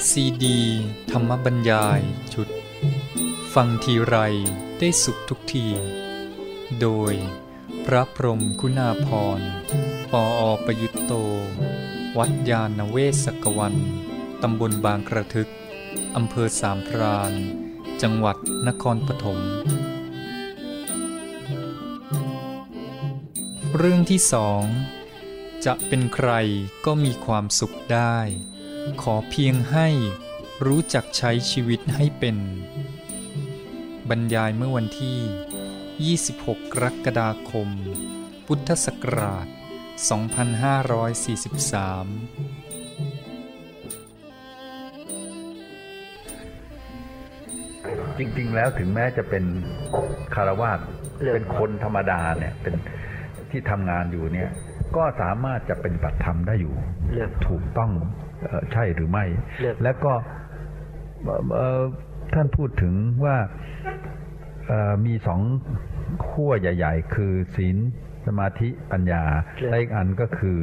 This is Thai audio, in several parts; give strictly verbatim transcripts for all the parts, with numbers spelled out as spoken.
ซีดีธรรมบรรยายชุดฟังทีไรได้สุขทุกทีโดยพระพรหมคุณาภรณ์ ปออประยุตโตวัดยาณเวศกวันตำบลบางกระทึกอำเภอสามพรานจังหวัดนครปฐมเรื่องที่สองจะเป็นใครก็มีความสุขได้ขอเพียงให้รู้จักใช้ชีวิตให้เป็นบรรยายเมื่อวันที่ยี่สิบหกกรกฎาคมพุทธศักราชสองพันห้าร้อยสี่สิบสามจริงๆแล้วถึงแม้จะเป็นคฤหัสถ์เป็นคนธรรมดาเนี่ยเป็นที่ทำงานอยู่เนี่ยก็สามารถจะเป็นปฏิบัติธรรมได้อยู่ถูกต้องใช่หรือไม่แล้วก็ท่านพูดถึงว่ามีสองขั้วใหญ่ๆคือศีลสมาธิปัญญาและอีกอันก็คือ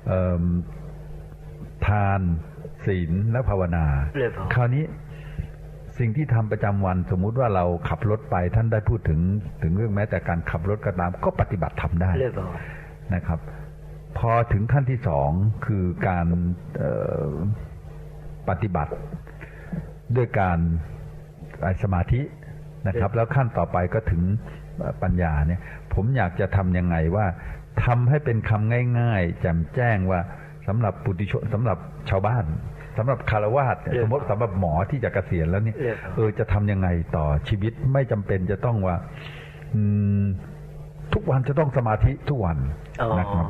ทานศีลและภาวนาคราวนี้สิ่งที่ทำประจำวันสมมุติว่าเราขับรถไปท่านได้พูดถึงถึงเรื่องแม้แต่การขับรถก็ตามก็ปฏิบัติทำได้นะครับพอถึงขั้นที่สองคือการปฏิบัติด้วยการสมาธินะครับแล้วขั้นต่อไปก็ถึงปัญญาเนี่ยผมอยากจะทำยังไงว่าทำให้เป็นคำง่ายๆแจ่มแจ้งว่าสำหรับปุถุชนสำหรับชาวบ้านสำหรับคฤหัสถ์สมมติสำหรับหมอที่จะเกษียณแล้วเนี่ยเออจะทำยังไงต่อชีวิตไม่จำเป็นจะต้องว่าทุกวันจะต้องสมาธิทุกวันนะครับ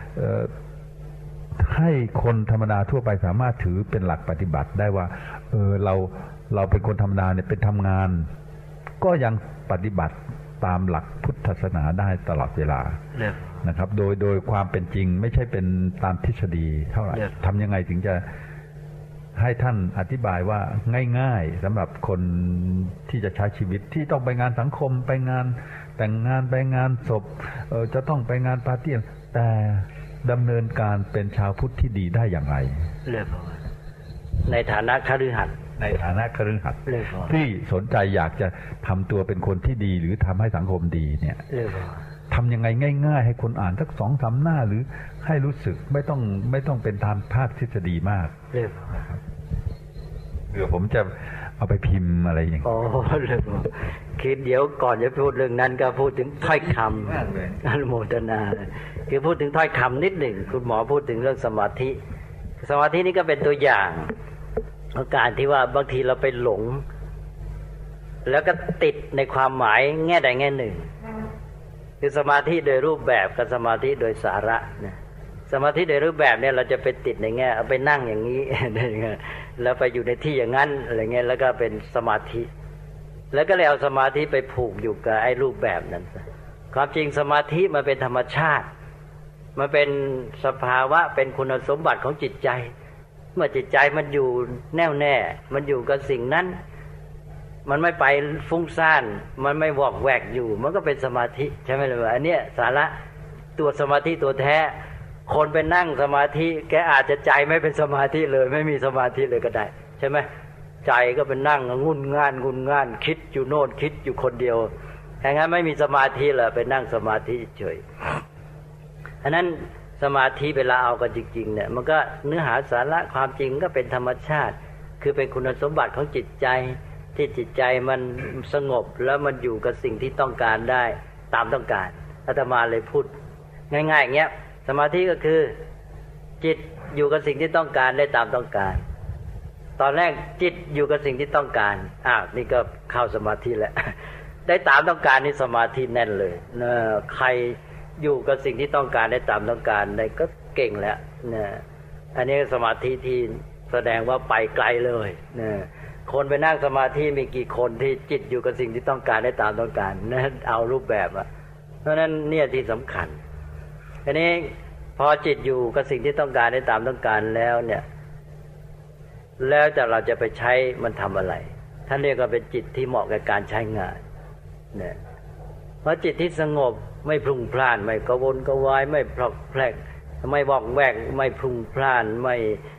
ให้คนธรรมดาทั่วไปสามารถถือเป็นหลักปฏิบัติได้ว่าเออเราเราเป็นคนธรรมดาเนี่ยเป็นทำงานก็ยังปฏิบัติตามหลักพุทธศาสนาได้ตลอดเวลานะครับโดยโดยความเป็นจริงไม่ใช่เป็นตามทฤษฎีเท่าไหร่ทำยังไงถึงจะให้ท่านอธิบายว่าง่ายๆสำหรับคนที่จะใช้ชีวิตที่ต้องไปงานสังคมไปงานแต่งงานไปงานศพเออจะต้องไปงานปาร์ตี้แต่ดำเนินการเป็นชาวพุทธที่ดีได้อย่างไรในฐานะคฤหัสถ์ในฐานะคฤหัสถ์ที่สนใจอยากจะทำตัวเป็นคนที่ดีหรือทำให้สังคมดีเนี่ยทำยังไงง่ายๆให้คนอ่านสักสองสามหน้าหรือให้รู้สึกไม่ต้องไม่ต้องเป็นทางภาคทฤษฎีมากนะครับเดี๋ยวผมจะเอาไปพิมพ์อะไรอย่างนี้อ๋อเลยคิดเดี๋ยวก่อนจะพูดเรื่องนั้นก็พูดถึงถ้อยคำอนุโมทนาคือพูดถึงถ้อยคำนิดหนึ่งคุณหมอพูดถึงเรื่องสมาธิสมาธินี่ก็เป็นตัวอย่างของการที่ว่าบางทีเราไปหลงแล้วก็ติดในความหมายแง่ใดแง่หนึ่งคือสมาธิโดยรูปแบบกับสมาธิโดยสาระนะสมาธิโดยรูปแบบเนี่ยเราจะไปติดในแง่เอาไปนั่งอย่างนี้แล้วไปอยู่ในที่อย่างนั้นอะไรเงี้ยแล้วก็เป็นสมาธิแล้วก็เลยเอาสมาธิไปผูกอยู่กับไอ้รูปแบบนั้นความจริงสมาธิมันเป็นธรรมชาติมันเป็นสภาวะเป็นคุณสมบัติของจิตใจเมื่อจิตใจมันอยู่แน่วแน่มันอยู่กับสิ่งนั้นมันไม่ไปฟุ้งซ่านมันไม่วอกแวกอยู่มันก็เป็นสมาธิใช่ไหมล่ะอันเนี้ยสาระตัวสมาธิตัวแท้คนไปนั่งสมาธิแกอาจจะใจไม่เป็นสมาธิเลยไม่มีสมาธิเลยก็ได้ใช่ไหมใจก็เป็นนั่งงุ่นง่านงุ่นง่านคิดอยู่โน่นคิดอยู่คนเดียวอย่างนั้นไม่มีสมาธิเลยไปนั่งสมาธิเฉยอันนั้นสมาธิเวลาเอากันจริงๆเนี่ยมันก็เนื้อหาสาระความจริงก็เป็นธรรมชาติคือเป็นคุณสมบัติของจิตใจที่จิตใจมันสงบแล้วมันอยู่กับสิ่งที่ต้องการได้ตามต้องการอาตมาเลยพูดง่ายๆอย่างเงี้ยสมาธิก็คือจิตอยู่กับสิ่งที่ต้องการได้ตามต้องการตอนแรกจิตอยู่กับสิ่งที่ต้องการอ้าวนี่ก็เข้าสมาธิแล้วได้ตามต้องการนี่สมาธิแน่นเลยนะใครอยู่กับสิ่งที่ต้องการได้ตามต้องการได้ก็เก่งแล้วนะอันนี้สมาธิที่แสดงว่าไปไกลเลยนะคนไปนั่งสมาธิมีกี่คนที่จิตอยู่กับสิ่งที่ต้องการได้ตามต้องการนะเอารูปแบบอ่ะเพราะนั้นเนี่ยที่สำคัญอันนี้พอจิตอยู่กับสิ่งที่ต้องการได้ตามต้องการแล้วเนี่ยแล้วแต่เราจะไปใช้มันทำอะไรท่านเรียกว่าเป็นจิตที่เหมาะกับการใช้งานเนี่ยเพราะจิตที่สงบไม่พลุ่งพล่านไม่กระวนกระวายไม่พลอกแพลกไม่วอกแวกไม่พลุ่งพล่านไม่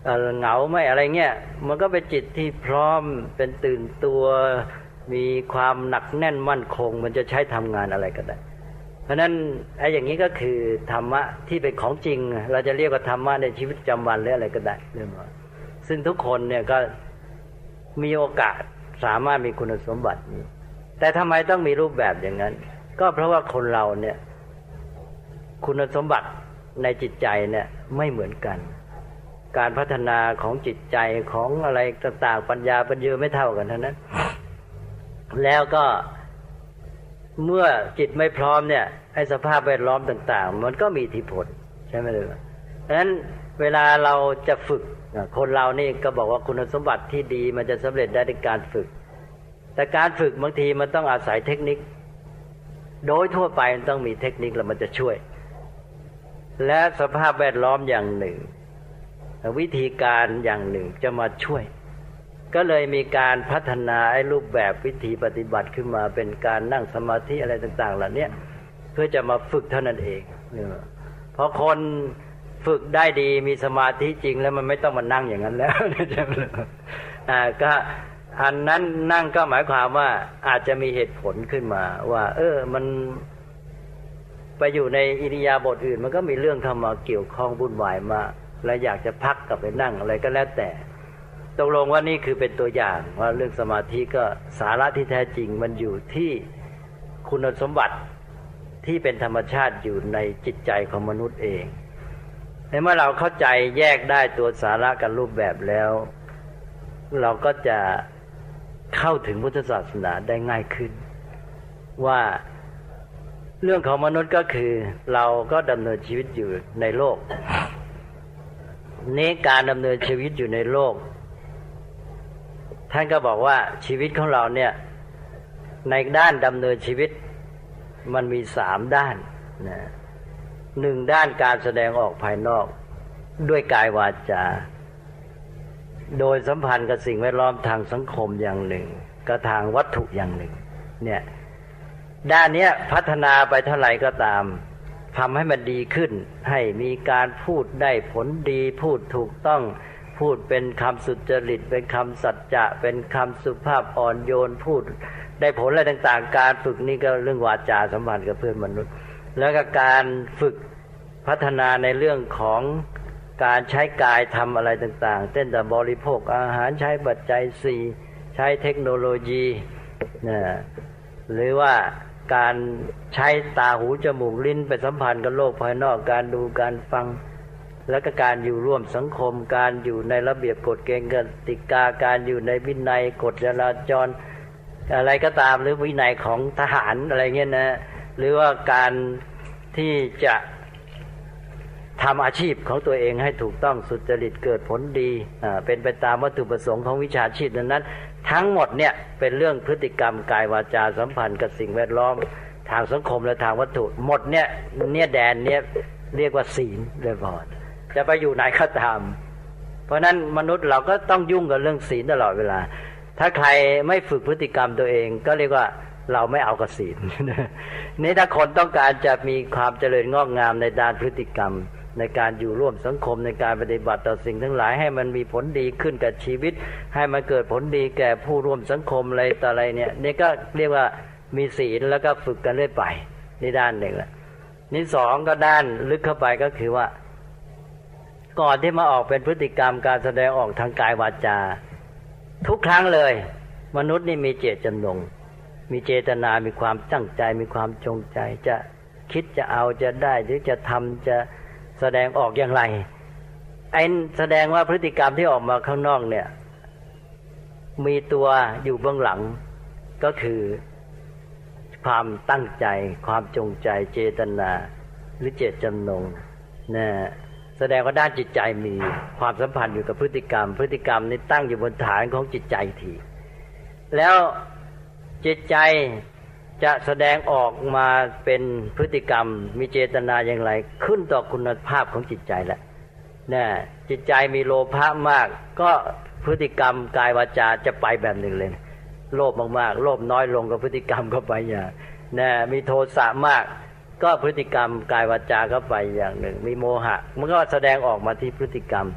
เหงาไม่อะไรเงี้ยมันก็เป็นจิตที่พร้อมเป็นตื่นตัวมีความหนักแน่นมั่นคงมันจะใช้ทำงานอะไรก็ได้เพราะนั้นไอ้อย่างนี้ก็คือธรรมะที่เป็นของจริงเราจะเรียกว่าธรรมะในชีวิตประจำวันหรืออะไรก็ได้เรื่องว่าซึ่งทุกคนเนี่ยก็มีโอกาสสามารถมีคุณสมบัตินี้แต่ทำไมต้องมีรูปแบบอย่างนั้นก็เพราะว่าคนเราเนี่ยคุณสมบัติในจิตใจเนี่ยไม่เหมือนกันการพัฒนาของจิตใจของอะไรต่างๆปัญญาปัญญาไม่เท่ากันเท่านั้นแล้วก็เมื่อจิตไม่พร้อมเนี่ยไอ้สภาพแวดล้อมต่างๆมันก็มีอิทธิพลใช่ไหมเลยเพราะฉะนั้นเวลาเราจะฝึกคนเรานี่ก็บอกว่าคุณสมบัติที่ดีมันจะสำเร็จได้ด้วยการฝึกแต่การฝึกบางทีมันต้องอาศัยเทคนิคโดยทั่วไปมันต้องมีเทคนิคแล้วมันจะช่วยและสภาพแวดล้อมอย่างหนึ่งวิธีการอย่างหนึ่งจะมาช่วยก็เลยมีการพัฒนาไอ้รูปแบบวิธีปฏิบัติขึ้นมาเป็นการนั่งสมาธิอะไรต่างๆเหล่านี้เพื่อจะมาฝึกเท่านั้นเองเพราะคนฝึกได้ดีมีสมาธิจริงแล้วมันไม่ต้องมานั่งอย่างนั้นแล้วอ่าก็อันนั้นนั่งก็หมายความว่าอาจจะมีเหตุผลขึ้นมาว่าเออมันไปอยู่ในอิริยาบถอื่นมันก็มีเรื่องเข้ามาเกี่ยวข้องวุ่นวายมากและอยากจะพักกลับไปนั่งอะไรก็แล้วแต่ตกลงว่านี่คือเป็นตัวอย่างว่าเรื่องสมาธิก็สาระที่แท้จริงมันอยู่ที่คุณสมบัติที่เป็นธรรมชาติอยู่ในจิตใจของมนุษย์เองเมื่อเราเข้าใจแยกได้ตัวสาระกับรูปแบบแล้วเราก็จะเข้าถึงพุทธศาสนาได้ง่ายขึ้นว่าเรื่องของมนุษย์ก็คือเราก็ดำเนินชีวิตอยู่ในโลกนี้การดำเนินชีวิตอยู่ในโลกท่านก็บอกว่าชีวิตของเราเนี่ยในด้านดำเนินชีวิตมันมีสามด้านนะหนึ่งด้านการแสดงออกภายนอกด้วยกายวาจาโดยสัมพันธ์กับสิ่งแวดล้อมทางสังคมอย่างหนึ่งกับทางวัตถุอย่างหนึ่งเนี่ยด้านนี้พัฒนาไปเท่าไหร่ก็ตามทำให้มันดีขึ้นให้มีการพูดได้ผลดีพูดถูกต้องพูดเป็นคำสุจริตเป็นคำสัจจะเป็นคำสุภาพอ่อนโยนพูดได้ผลอะไรต่างๆการฝึกนี่ก็เรื่องวาจาสัมพันธ์กับเพื่อนมนุษย์แล้วก็การฝึกพัฒนาในเรื่องของการใช้กายทำอะไรต่างๆเช่นแต่บริโภคอาหารใช้ปัจจัยสี่ใช้เทคโนโลยีนะหรือว่าการใช้ตาหูจมูกลิ้นไปสัมพันธ์กับโลกภายนอกการดูการฟังแล้วก็การอยู่ร่วมสังคมการอยู่ในระเบียบกฎเกณฑ์กติกาการอยู่ในวินัยกฎจราจรอะไรก็ตามหรือวินัยของทหารอะไรเงี้ยนะหรือว่าการที่จะทำอาชีพของตัวเองให้ถูกต้องสุจริตเกิดผลดีอ่าเป็นไปตามวัตถุประสงค์ของวิชาชีพนั้นทั้งหมดเนี่ยเป็นเรื่องพฤติกรรมกายวาจาสัมพันธ์กับสิ่งแวดล้อมทางสังคมและทางวัตถุหมดเนี่ยเนี่ยแดนเนี่ยเรียกว่าศีลเลยพอจะไปอยู่ไหนก็ตามเพราะนั้นมนุษย์เราก็ต้องยุ่งกับเรื่องศีลตลอดเวลาถ้าใครไม่ฝึกพฤติกรรมตัวเองก็เรียกว่าเราไม่เอากับศีลนี่ถ้าคนต้องการจะมีความเจริญงอกงามในด้านพฤติกรรมในการอยู่ร่วมสังคมในการปฏิบัติต่อสิ่งทั้งหลายให้มันมีผลดีขึ้นกับชีวิตให้มันเกิดผลดีแก่ผู้ร่วมสังคมอะไรต่ออะไรเนี่ยนี่ก็เรียกว่ามีศีลแล้วก็ฝึกกันเรื่อยไปนี่ด้านหนึ่งแหละนี่สองก็ด้านลึกเข้าไปก็คือว่าก่อนที่มาออกเป็นพฤติกรรมการแสดงออกทางกายวาจาทุกครั้งเลยมนุษย์นี่มีเจตจำนงมีเจตนามีความตั้งใจมีความจงใจจะคิดจะเอาจะได้หรือจะทำจะแสดงออกอย่างไรไอ้แสดงว่าพฤติกรรมที่ออกมาข้างนอกเนี่ยมีตัวอยู่เบื้องหลังก็คือความตั้งใจความจงใจเจตนาหรือเจตจำนงนะแสดงว่าด้านจิตใจมีความสัมพันธ์อยู่กับพฤติกรรมพฤติกรรมนี้ตั้งอยู่บนฐานของจิตใจทีแล้วจิตใจจะแสดงออกมาเป็นพฤติกรรมมีเจตนาอย่างไรขึ้นต่อคุณภาพของจิตใจแหละนะจิตใจมีโลภะมากก็พฤติกรรมกายวาจาจะไปแบบหนึ่งเลยโลภมากๆโลภน้อยลงกับพฤติกรรมก็ไปอย่างนะมีโทสะมากก็พฤติกรรมกายวาจาก็ไปอย่างหนึ่งมีโมหะมันก็แสดงออกมาที่พฤติกรรม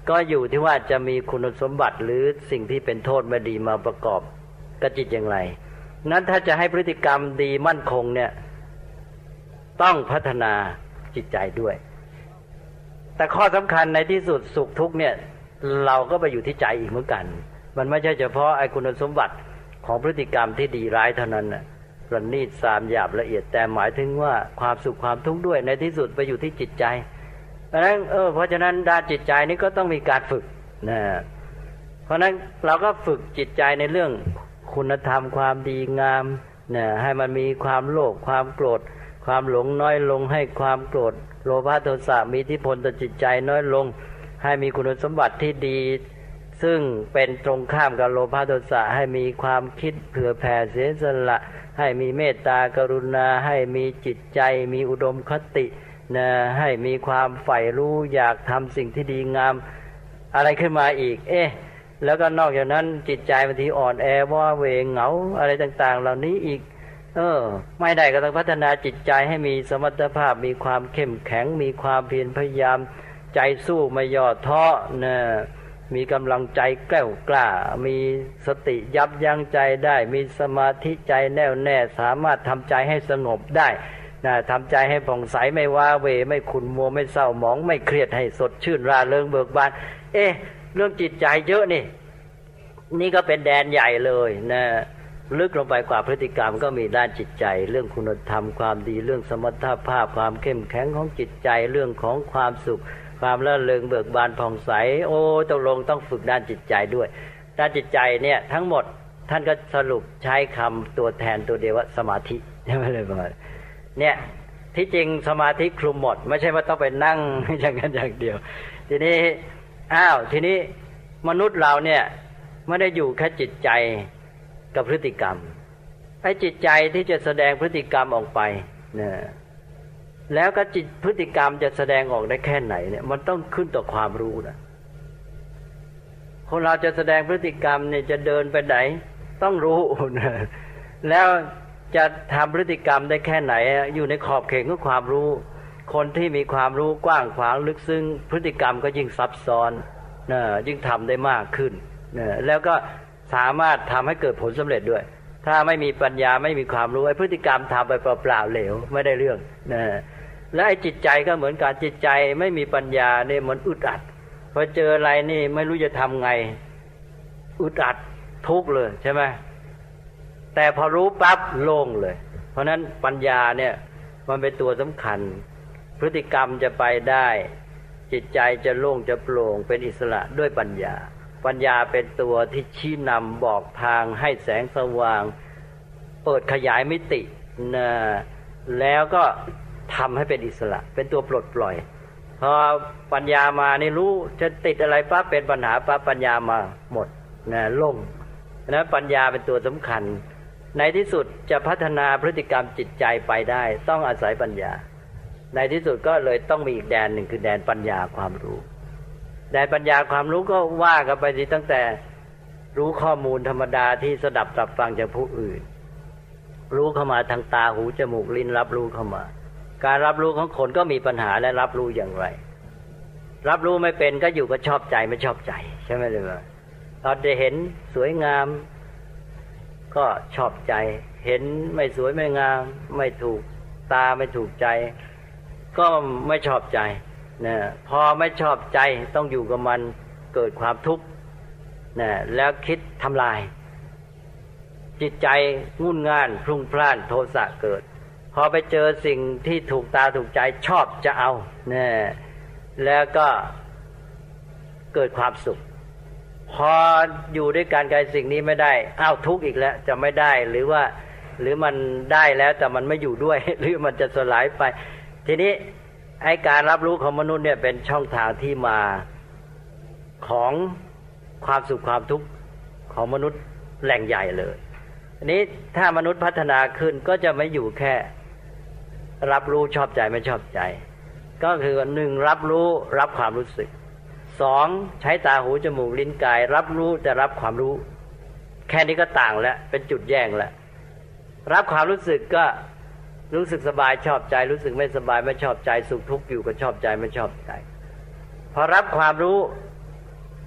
ก็อยู่ที่ว่าจะมีคุณสมบัติหรือสิ่งที่เป็นโทษไม่ดีมาประกอบกับจิตอย่างไรนั้นถ้าจะให้พฤติกรรมดีมั่นคงเนี่ยต้องพัฒนาจิตใจด้วยแต่ข้อสำคัญในที่สุดสุขทุกข์เนี่ยเราก็ไปอยู่ที่ใจอีกเหมือนกันมันไม่ใช่เฉพาะไอ้คุณสมบัติของพฤติกรรมที่ดีร้ายเท่านั้นน่ะประณีตสามหยาบละเอียดแต่หมายถึงว่าความสุขความทุกข์ด้วยในที่สุดไปอยู่ที่จิตใจเพราะฉะนั้นเออเพราะฉะนั้นด้านจิตใจนี้ก็ต้องมีการฝึกนะเพราะฉะนั้นเราก็ฝึกจิตใจในเรื่องคุณธรรมความดีงามนะให้มันมีความโลภความโกรธความหลงน้อยลงให้ความโกรธโลภะโทสะมีอิทธิพลต่อจิตใจน้อยลงให้มีคุณสมบัติที่ดีซึ่งเป็นตรงข้ามกับโลภะโทสะให้มีความคิดเผื่อแผ่เสียสละให้มีเมตตากรุณาให้มีจิตใจมีอุดมคตินะให้มีความใฝ่รู้อยากทำสิ่งที่ดีงามอะไรขึ้นมาอีกเอ๊ะแล้วก็นอกจากนั้นจิตใจบางทีอ่อนแอว่าเวงเหงาอะไรต่างๆเหล่านี้อีกเออไม่ได้ก็ต้องพัฒนาจิตใจให้มีสมรรถภาพมีความเข้มแข็งมีความเพียรพยายามใจสู้ไม่ย่อท้อนะมีกำลังใจแกล้วกล้ามีสติยับยั้งใจได้มีสมาธิใจแน่วแน่สามารถทำใจให้สงบได้นะทำใจให้ผ่องใสไม่ว้าเหวไม่ขุ่นมัวไม่เศร้าหมองไม่เครียดให้สดชื่นร่าเริงเบิกบานเอ๊ะเรื่องจิตใจเยอะนี่นี่ก็เป็นแดนใหญ่เลยนะลึกลงไปกว่าพฤติกรรมก็มีด้านจิตใจเรื่องคุณธรรมความดีเรื่องสมรรถภาพความเข้มแข็งของจิตใจเรื่องของความสุขความร่าเริงเบิกบานผ่องใสโอ้ตกลงต้องฝึกด้านจิตใจด้วยด้านจิตใจเนี่ยทั้งหมดท่านก็สรุปใช้คำตัวแทนตัวเดียวว่าสมาธิใช่ไหมเลยประมาณเนี่ยที่จริงสมาธิคลุมหมดไม่ใช่ว่าต้องไปนั่งอย่างนั้นอย่างเดียวทีนี้อ้าวทีนี้มนุษย์เราเนี่ยไม่ได้อยู่แค่จิตใจกับพฤติกรรมไอ้จิตใจที่จะแสดงพฤติกรรมออกไปเนี่ยแล้วก็จิตพฤติกรรมจะแสดงออกได้แค่ไหนเนี่ยมันต้องขึ้นต่อความรู้นะคนเราจะแสดงพฤติกรรมเนี่ยจะเดินไปไหนต้องรู้นะแล้วจะทำพฤติกรรมได้แค่ไหนอยู่ในขอบเขตของความรู้คนที่มีความรู้กว้างขวางลึกซึ้งพฤติกรรมก็ยิ่งซับซ้อนนะยิ่งทำได้มากขึ้นนะแล้วก็สามารถทำให้เกิดผลสำเร็จด้วยถ้าไม่มีปัญญาไม่มีความรู้ไอ้พฤติกรรมทำไปเปล่าๆเหลวไม่ได้เรื่องนะและไอ้จิตใจก็เหมือนกันจิตใจไม่มีปัญญาเนี่ยมันอึดอัดพอเจออะไรนี่ไม่รู้จะทำไงอึดอัดทุกข์เลยใช่ไหมแต่พอรู้ปั๊บโล่งเลยเพราะนั้นปัญญาเนี่ยมันเป็นตัวสำคัญพฤติกรรมจะไปได้จิตใจจะโล่งจะโปร่งเป็นอิสระด้วยปัญญาปัญญาเป็นตัวที่ชี้นำบอกทางให้แสงสว่างเปิดขยายมิตินะแล้วก็ทำให้เป็นอิสระเป็นตัวปลดปล่อยพอปัญญามานี่รู้จะติดอะไรปั๊บเป็นปัญหาปั๊บปัญญามาหมดนะโล่งนะปัญญาเป็นตัวสำคัญในที่สุดจะพัฒนาพฤติกรรมจิตใจไปได้ต้องอาศัยปัญญาในที่สุดก็เลยต้องมีอีกแดนหนึ่งคือแดนปัญญาความรู้แดนปัญญาความรู้ก็ว่ากันไปสิตั้งแต่รู้ข้อมูลธรรมดาที่สดับรับฟังจากผู้อื่นรู้เข้ามาทางตาหูจมูกลิ้นรับรู้เข้ามาการรับรู้ของคนก็มีปัญหาและรับรู้อย่างไรรับรู้ไม่เป็นก็อยู่กับชอบใจไม่ชอบใจใช่ไหมเลยว่าตอนได้เห็นสวยงามก็ชอบใจเห็นไม่สวยไม่งามไม่ถูกตาไม่ถูกใจก็ไม่ชอบใจนะพอไม่ชอบใจต้องอยู่กับมันเกิดความทุกข์นะแล้วคิดทำลายจิตใจงุ่นง่านพลุ่งพล่านโทสะเกิดพอไปเจอสิ่งที่ถูกตาถูกใจชอบจะเอานะแล้วก็เกิดความสุขพออยู่ด้วยกันกับสิ่งนี้ไม่ได้อ้าวทุกข์อีกแล้วจะไม่ได้หรือว่าหรือมันได้แล้วแต่มันไม่อยู่ด้วยหรือมันจะสลายไปทีนี้ไอ้การรับรู้ของมนุษย์เนี่ยเป็นช่องทางที่มาของความสุขความทุกข์ของมนุษย์แหล่งใหญ่เลยอันนี้ถ้ามนุษย์พัฒนาขึ้นก็จะไม่อยู่แค่รับรู้ชอบใจไม่ชอบใจก็คือหนึ่งรับรู้รับความรู้สึกสองใช้ตาหูจมูกลิ้นกายรับรู้แต่รับความรู้แค่นี้ก็ต่างแล้วเป็นจุดแยกแล้วรับความรู้สึกก็รู้สึกสบายชอบใจรู้สึกไม่สบายไม่ชอบใจสุขทุกข์อยู่ก็ชอบใจไม่ชอบใจพอรับความรู้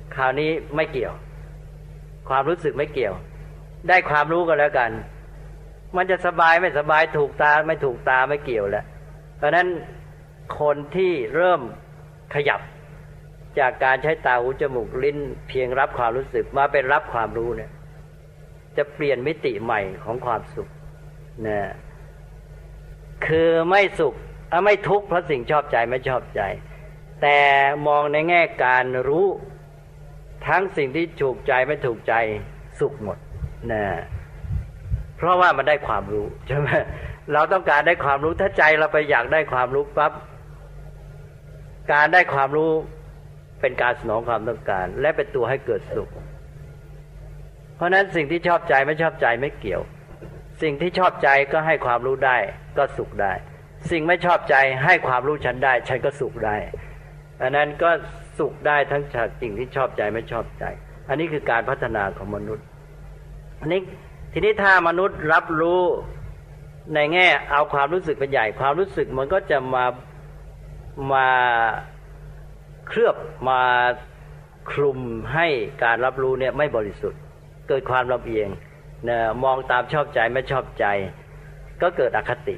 คราวนี้ไม่เกี่ยวความรู้สึกไม่เกี่ยวได้ความรู้ก็แล้วกันมันจะสบายไม่สบายถูกตาไม่ถูกตาไม่เกี่ยวแล้วเพราะนั้นคนที่เริ่มขยับจากการใช้ตาหูจมูกลิ้นเพียงรับความรู้สึกมาเป็นรับความรู้เนี่ยจะเปลี่ยนมิติใหม่ของความสุขนะคือไม่สุขไม่ทุกข์เพราะสิ่งชอบใจไม่ชอบใจแต่มองในแง่การรู้ทั้งสิ่งที่ถูกใจไม่ถูกใจสุขหมดนะเพราะว่ามันได้ความรู้ใช่ไหมเราต้องการได้ความรู้ถ้าใจเราไปอยากได้ความรู้ปั๊บการได้ความรู้เป็นการสนองความต้องการและเป็นตัวให้เกิดสุขเพราะนั้นสิ่งที่ชอบใจไม่ชอบใจไม่เกี่ยวสิ่งที่ชอบใจก็ให้ความรู้ได้ก็สุขได้สิ่งไม่ชอบใจให้ความรู้ฉันได้ฉันก็สุขได้อันนั้นก็สุขได้ทั้งจากสิ่งที่ชอบใจไม่ชอบใจอันนี้คือการพัฒนาของมนุษย์อันนี้ทีนี้ถ้ามนุษย์รับรู้ในแง่เอาความรู้สึกเป็นใหญ่ความรู้สึกมันก็จะมามาเคลือบมาคลุมให้การรับรู้เนี่ยไม่บริสุทธิ์เกิดความลำเอียงนะมองตามชอบใจไม่ชอบใจก็เกิดอคติ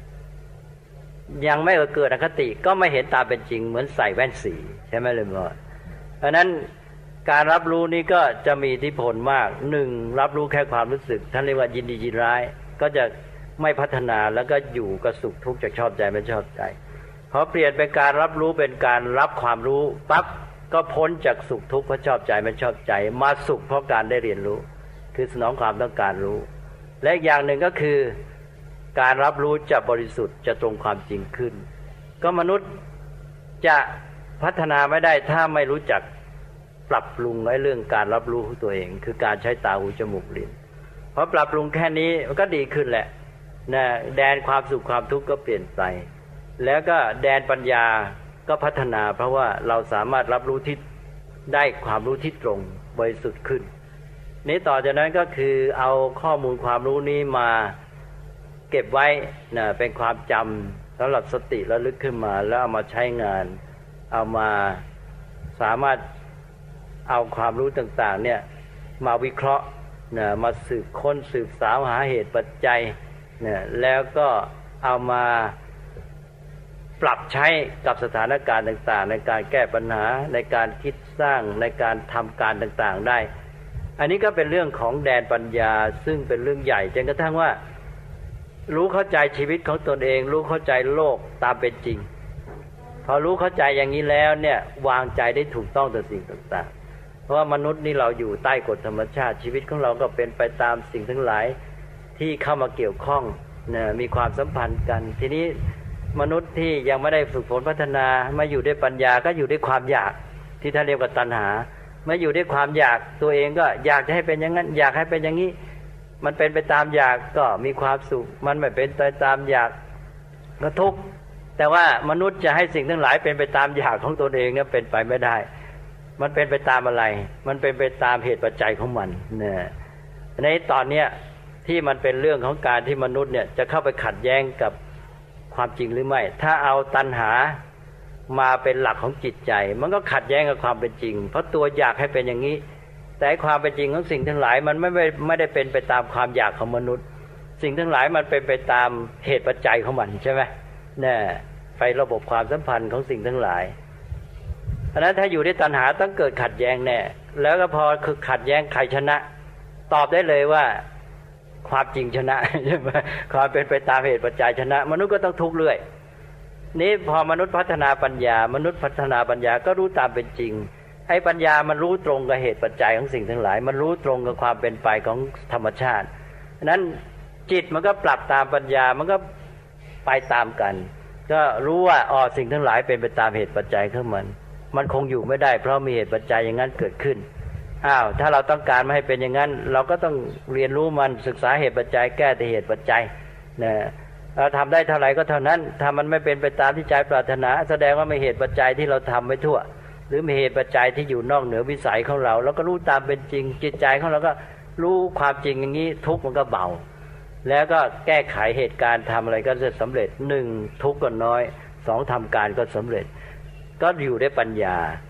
ยังไม่เกิดอคติก็ไม่เห็นตามเป็นจริงเหมือนใส่แว่นสีใช่ไหมเลยมั้ยเพราะนั้นการรับรู้นี้ก็จะมีอิทธิพลมากหนึ่งรับรู้แค่ความรู้สึกท่านเรียกว่ายินดียินร้ายก็จะไม่พัฒนาแล้วก็อยู่กับสุขทุกข์จากชอบใจไม่ชอบใจพอเปลี่ยนเป็นการรับรู้เป็นการรับความรู้ปั๊บก็พ้นจากสุขทุกข์เพราะชอบใจไม่ชอบใจมาสุขเพราะการได้เรียนรู้คือสนองความต้องการรู้และอีกอย่างหนึ่งก็คือการรับรู้จะบริสุทธิ์จะตรงความจริงขึ้นก็มนุษย์จะพัฒนาไม่ได้ถ้าไม่รู้จักปรับปรุงในเรื่องการรับรู้ของตัวเองคือการใช้ตาหูจมูกลิ้นพอปรับปรุงแค่นี้มันก็ดีขึ้นแหละนะแดนความสุขความทุกข์ก็เปลี่ยนไปแล้วก็แดนปัญญาก็พัฒนาเพราะว่าเราสามารถรับรู้ที่ได้ความรู้ที่ตรงบริสุทธิ์ขึ้นนี้ต่อจากนั้นก็คือเอาข้อมูลความรู้นี้มาเก็บไว้นะเป็นความจำสำหรับสติระลึกขึ้นมาแล้วเอามาใช้งานเอามาสามารถเอาความรู้ต่างๆเนี่ยมาวิเคราะห์นะมาสืบค้นสืบสาวหาเหตุปัจจัยนะแล้วก็เอามาปรับใช้กับสถานการณ์ต่างๆในการแก้ปัญหาในการคิดสร้างในการทำการต่างๆได้อันนี้ก็เป็นเรื่องของแดนปัญญาซึ่งเป็นเรื่องใหญ่จนกระทั่งว่ารู้เข้าใจชีวิตของตนเองรู้เข้าใจโลกตามเป็นจริงพอรู้เข้าใจอย่างนี้แล้วเนี่ยวางใจได้ถูกต้องต่อสิ่งต่างๆเพราะว่ามนุษย์นี่เราอยู่ใต้กฎธรรมชาติชีวิตของเราก็เป็นไปตามสิ่งทั้งหลายที่เข้ามาเกี่ยวข้องเนี่ยมีความสัมพันธ์กันทีนี้มนุษย์ที่ยังไม่ได้ฝึกฝนพัฒนาไม่อยู่ด้วยปัญญาก็อยู่ด้วยความอยากที่ท่านเรียกว่าตัณหาไม่อยู่ด้วยความอยากตัวเองก็อยากจะให้เป็นอย่างนั้นอยากให้เป็นอย่างนี้มันเป็นไปตามอยากก็มีความสุขมันไม่เป็นไปตามอยากก็ทุกข์แต่ว่ามนุษย์จะให้สิ่งทั้งหลายเป็นไปตามอยากของตนเองเนี่ยเป็นไปไม่ได้มันเป็นไปตามอะไรมันเป็นไปตามเหตุปัจจัยของมันเนี่ยในตอนเนี้ยที่มันเป็นเรื่องของการที่มนุษย์เนี่ยจะเข้าไปขัดแย้งกับความจริงหรือไม่ถ้าเอาตัณหามาเป็นหลักของจิตใจมันก็ขัดแย้งกับความเป็นจริงเพราะตัวอยากให้เป็นอย่างนี้แต่ความเป็นจริงของสิ่งทั้งหลายมันไม่ไม่ได้เป็นไปตามความอยากของมนุษย์สิ่งทั้งหลายมันเป็นไปตามเหตุปัจจัยของมันใช่ไหมเนี่ยไประบบความสัมพันธ์ของสิ่งทั้งหลายเพราะนั้นถ้าอยู่ด้วยตัณหาต้องเกิดขัดแย้งแน่แล้วก็พอคือขัดแย้งใครชนะตอบได้เลยว่าความจริงชนะใช่ไหมความเป็นไปตามเหตุปัจจัยชนะมนุษย์ก็ต้องทุกข์เรื่อยนี้พอมนุษย์พัฒนาปัญญามนุษย์พัฒนาปัญญาก็รู้ตามเป็นจริงให้ปัญญามันรู้ตรงกับเหตุปัจจัยของสิ่งทั้งหลายมันรู้ตรงกับความเป็นไปของธรรมชาตินั้นจิตมันก็ปรับตามปัญญามันก็ไปตามกันก็รู้ว่าอ๋อสิ่งทั้งหลายเป็นไปตามเหตุปัจจัยของมันมันคงอยู่ไม่ได้เพราะมีเหตุปัจจัยอย่างนั้นเกิดขึ้นอ้าวถ้าเราต้องการไม่ให้เป็นอย่างนั้นเราก็ต้องเรียนรู้มันศึกษาเหตุปัจจัยแก้แต่เหตุปัจจัยนะเราทำได้เท่าไหร่ก็เท่านั้นถ้ามันไม่เป็นไปตามที่ใจปรารถนาแสดงว่ามีเหตุปัจจัยที่เราทำไม่ทั่วหรือมีเหตุปัจจัยที่อยู่นอกเหนือวิสัยของเราเราก็รู้ตามเป็นจริงจิตใจของเราก็รู้ความจริงอย่างนี้ทุกข์มันก็เบาแล้วก็แก้ไขเหตุการณ์ทำอะไรก็จะสำเร็จหนึ่งทุกข์ก็น้อยสองทำการก็สำเร็จก็อยู่ได้ปัญญา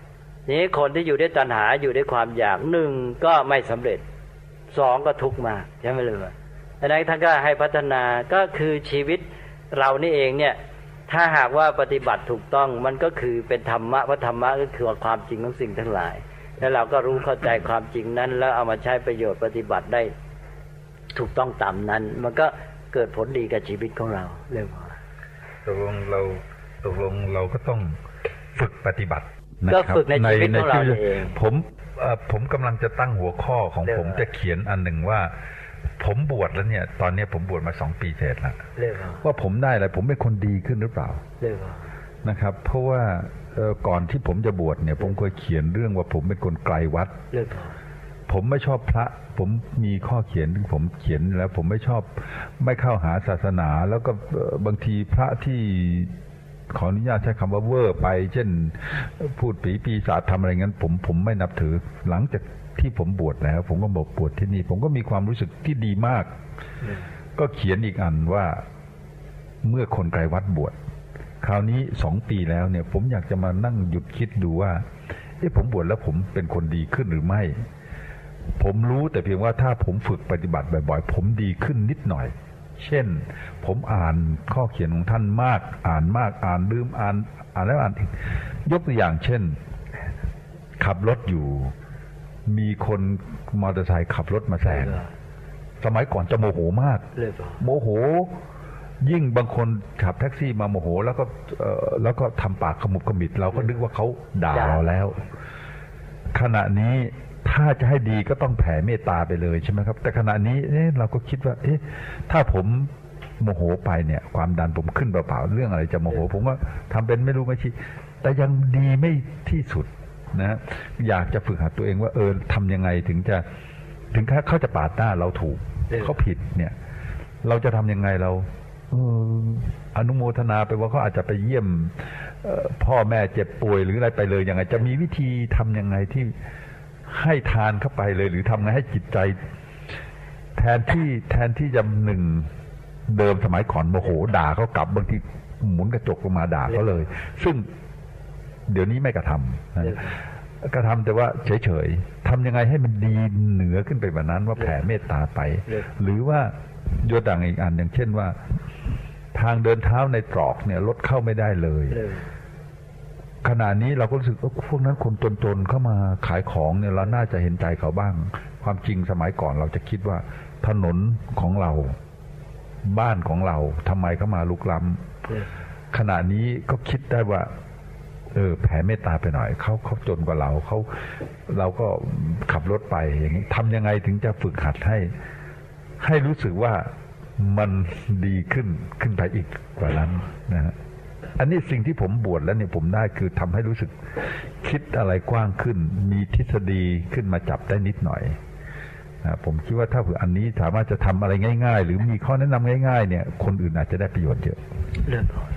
นี้คนที่อยู่ด้วยตัณหาอยู่ด้วยความอยากหนึ่งก็ไม่สำเร็จสองก็ทุกข์มากใช่ไหมเลยดังนั้นท่านก็ให้พัฒนาก็คือชีวิตเรานี่เองเนี่ยถ้าหากว่าปฏิบัติถูกต้องมันก็คือเป็นธรรมะเพราะธรรมะก็คือความจริงของสิ่งทั้งหลายแล้วเราก็รู้เข้าใจความจริงนั้นแล้วเอามาใช้ประโยชน์ปฏิบัติได้ถูกต้องตามนั้นมันก็เกิดผลดีกับชีวิตของเราเรื่องตกลงเราตกลงเราก็ต้องฝึกปฏิบัติก็ฝึกในชีวิตของเราเองผมผมกำลังจะตั้งหัวข้อของผมจะเขียนอันหนึ่งว่าผมบวชแล้วเนี่ยตอนนี้ผมบวชมาสองปีเศษแล้วว่าผมได้อะไรผมเป็นคนดีขึ้นหรือเปล่านะครับเพราะว่าก่อนที่ผมจะบวชเนี่ยผมเคยเขียนเรื่องว่าผมเป็นคนไกลวัดผมไม่ชอบพระผมมีข้อเขียนถึงผมเขียนแล้วผมไม่ชอบไม่เข้าหาศาสนาแล้วก็บางทีพระที่ขออนุญาตใช้คำว่าเวอร์ไปเช่นพูดผีปีศาจทำอะไรงั้นผมผมไม่นับถือหลังจากที่ผมบวชแล้วผมก็บอกบวชที่นี่ผมก็มีความรู้สึกที่ดีมากก็เขียนอีกอันว่าเมื่อคนไกลวัดบวชคราวนี้สองปีแล้วเนี่ยผมอยากจะมานั่งหยุดคิดดูว่าเอ๊ะผมบวชแล้วผมเป็นคนดีขึ้นหรือไม่ผมรู้แต่เพียงว่าถ้าผมฝึกปฏิบัติบ่อยๆผมดีขึ้นนิดหน่อยเช่นผมอ่านข้อเขียนของท่านมากอ่านมากอ่านลืมอ่านอ่านแล้วอ่านอีกยกตัวอย่างเช่นขับรถอยู่มีคนมอเตอร์ไซค์ขับรถมาแซงสมัยก่อนจะโมโหมากโมโหยิ่งบางคนขับแท็กซี่มาโมโหแล้วก็แล้วก็ทำปากขมุบขมิบเราก็นึกว่าเขาด่าเราแล้วขณะนี้ถ้าจะให้ดีก็ต้องแผ่เมตตาไปเลยใช่ไหมครับแต่ขณะนี้เอ๊ะเราก็คิดว่าเอ๊ะถ้าผมโมโหไปเนี่ยความดันผมขึ้นเปล่าๆเรื่องอะไรจะโมโหผมก็ทำเป็นไม่รู้ไม่ชี้แต่ยังดีไม่ที่สุดนะอยากจะฝึกหัดตัวเองว่าเออทำยังไงถึงจะถึงแค่เขาจะปาดหน้าเราถูกเขาผิดเนี่ยเราจะทำยังไงเราเอออนุโมทนาไปว่าเขาอาจจะไปเยี่ยมพ่อแม่เจ็บป่วยหรืออะไรไปเลยยังไงจะมีวิธีทำยังไงที่ให้ทานเข้าไปเลยหรือทำไงให้จิตใจแทนที่แทนที่จะหนึ่งเดิมสมัยก่อนโมโหด่าเขากลับบางทีหมุนกระจกลงมาด่าเขาเลยซึ่งเดี๋ยวนี้ไม่กระทำกระทำแต่ว่าเฉยๆทำยังไงให้มันดีเหนือขึ้นไปแบบนั้นว่าแผ่เมตตาไปหรือว่ายกตัวอย่างอีกอันอย่างเช่นว่าทางเดินเท้าในตรอกเนี่ยรถเข้าไม่ได้เลยขณะนี้เราก็รู้สึกว่าพวกนั้นคนจนๆเข้ามาขายของเนี่ยเราน่าจะเห็นใจเขาบ้างความจริงสมัยก่อนเราจะคิดว่าถนนของเราบ้านของเราทำไมเขามาลุกล้ำขณะนี้ก็คิดได้ว่าเออแผ่เมตตาไปหน่อยเขาเขาจนกว่าเราเขาเราก็ขับรถไปอย่างนี้ทำยังไงถึงจะฝึกหัดให้ให้รู้สึกว่ามันดีขึ้นขึ้นไปอีกกว่านั้นนะฮะอันนี้สิ่งที่ผมบวชแล้วเนี่ยผมได้คือทำให้รู้สึกคิดอะไรกว้างขึ้นมีทฤษฎีขึ้นมาจับได้นิดหน่อยนะผมคิดว่าถ้าเผื่ออันนี้สามารถจะทำอะไรง่ายๆหรือมีข้อแนะนำง่ายๆเนี่ยคนอื่นอาจจะได้ประโยชน์เยอะเริ่มก่อน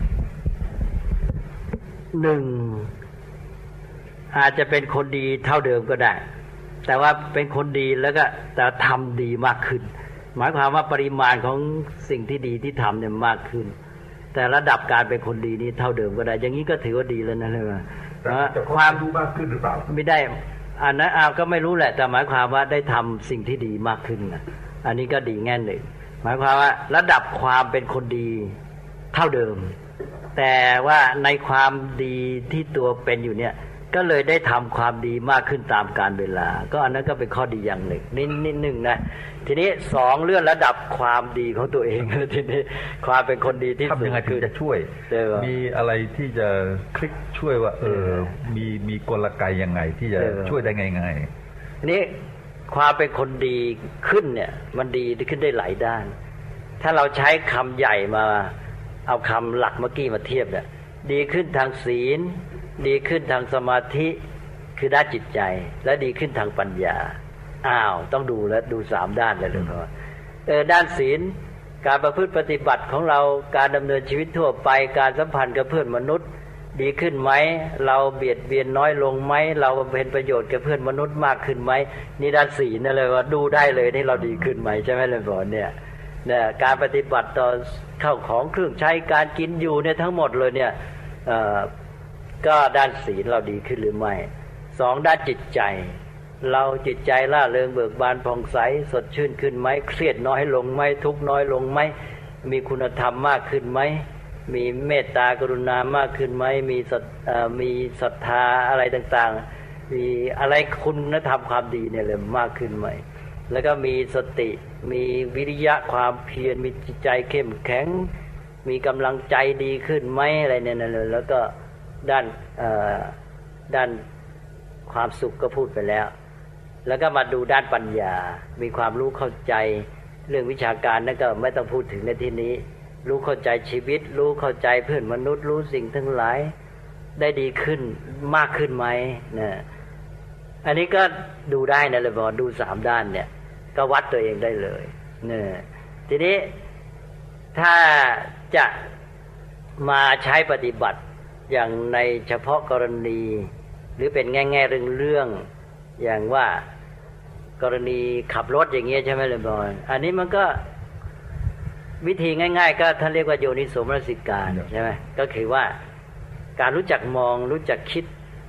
หนึ่งอาจจะเป็นคนดีเท่าเดิมก็ได้แต่ว่าเป็นคนดีแล้วก็แต่ทำดีมากขึ้นหมายความว่าปริมาณของสิ่งที่ดีที่ทำเนี่ยมากขึ้นแต่ระดับการเป็นคนดีนี้เท่าเดิมก็ได้อย่างนี้ก็ถือว่าดีแล้วนะเลยว่าความรู้มากขึ้นหรือเปล่าไม่ได้อันนั้นอาก็ไม่รู้แหละแต่หมายความว่าได้ทำสิ่งที่ดีมากขึ้นนะอันนี้ก็ดีแง่หนึ่งหมายความว่าระดับความเป็นคนดีเท่าเดิมแต่ว่าในความดีที่ตัวเป็นอยู่เนี่ยก็เลยได้ทำความดีมากขึ้นตามกาลเวลาก็อันนั้นก็เป็นข้อดีอย่างหนึ่งนิดนิดหนึ่งนะทีนี้สองเรื่องระดับความดีของตัวเองทีนี้ความเป็นคนดีที่ทำยังไงถึงจะช่วยมีอะไรที่จะคลิกช่วยว่าเออมีมีกลไกยังไงที่จะช่วยได้ง่ายๆทีนี้ความเป็นคนดีขึ้นเนี่ยมันดีขึ้นได้หลายด้านถ้าเราใช้คำใหญ่มาเอาคำหลักเมื่อกี้มาเทียบเนี่ยดีขึ้นทางศีลดีขึ้นทางสมาธิคือด้านจิตใจและดีขึ้นทางปัญญาอ้าวต้องดูแล้วดูสามด้านเลยเลยเพราะเออด้านศีลการประพฤติปฏิบัติของเราการดำเนินชีวิตทั่วไปการสัมพันธ์กับเพื่อนมนุษย์ดีขึ้นไหมเราเบียดเบียนน้อยลงไหมเราเป็นประโยชน์กับเพื่อนมนุษย์มากขึ้นไหมนี่ด้านศีลนั่นเลยว่าดูได้เลยที่เราดีขึ้นไหมใช่ไหมเลยพ่อเนี่ยเนี่ยการปฏิบัติต่อเข้าของเครื่องใช้การกินอยู่เนี่ยทั้งหมดเลยเนี่ยเอ่อก็ด้านศีลเราดีขึ้นหรือไม่สองด้านจิตใจเราจิตใจล่าเริงเบิกบานผ่องใสสดชื่นขึ้นไหมเครียดน้อยลงไหมทุกข์น้อยลงไหมมีคุณธรรมมากขึ้นไหมมีเมตตากรุณามากขึ้นไหมมีมีศรัทธาอะไรต่างๆมีอะไรคุณธรรมความดีเนี่ยเลยมากขึ้นไหมแล้วก็มีสติมีวิริยะความเพียรมีจิตใจเข้มแข็งมีกำลังใจดีขึ้นไหมอะไรเนี่ยแล้วก็ด้านด้านความสุขก็พูดไปแล้วแล้วก็มาดูด้านปัญญามีความรู้เข้าใจเรื่องวิชาการนั่นก็ไม่ต้องพูดถึงในที่นี้รู้เข้าใจชีวิตรู้เข้าใจเพื่อนมนุษย์รู้สิ่งทั้งหลายได้ดีขึ้นมากขึ้นไหมนะอันนี้ก็ดูได้นะเลยบอกดูสามด้านเนี่ยก็วัดตัวเองได้เลยเนี่ยทีนี้ถ้าจะมาใช้ปฏิบัติอย่างในเฉพาะกรณีหรือเป็นแง่ๆเรื่องๆอย่างว่ากรณีขับรถอย่างเงี้ยใช่ไหมเลยบอยอันนี้มันก็วิธีง่ายๆก็ท่านเรียกว่าโยนิโสมนสิการใช่ไหมก็คือว่าการรู้จักมองรู้จักคิด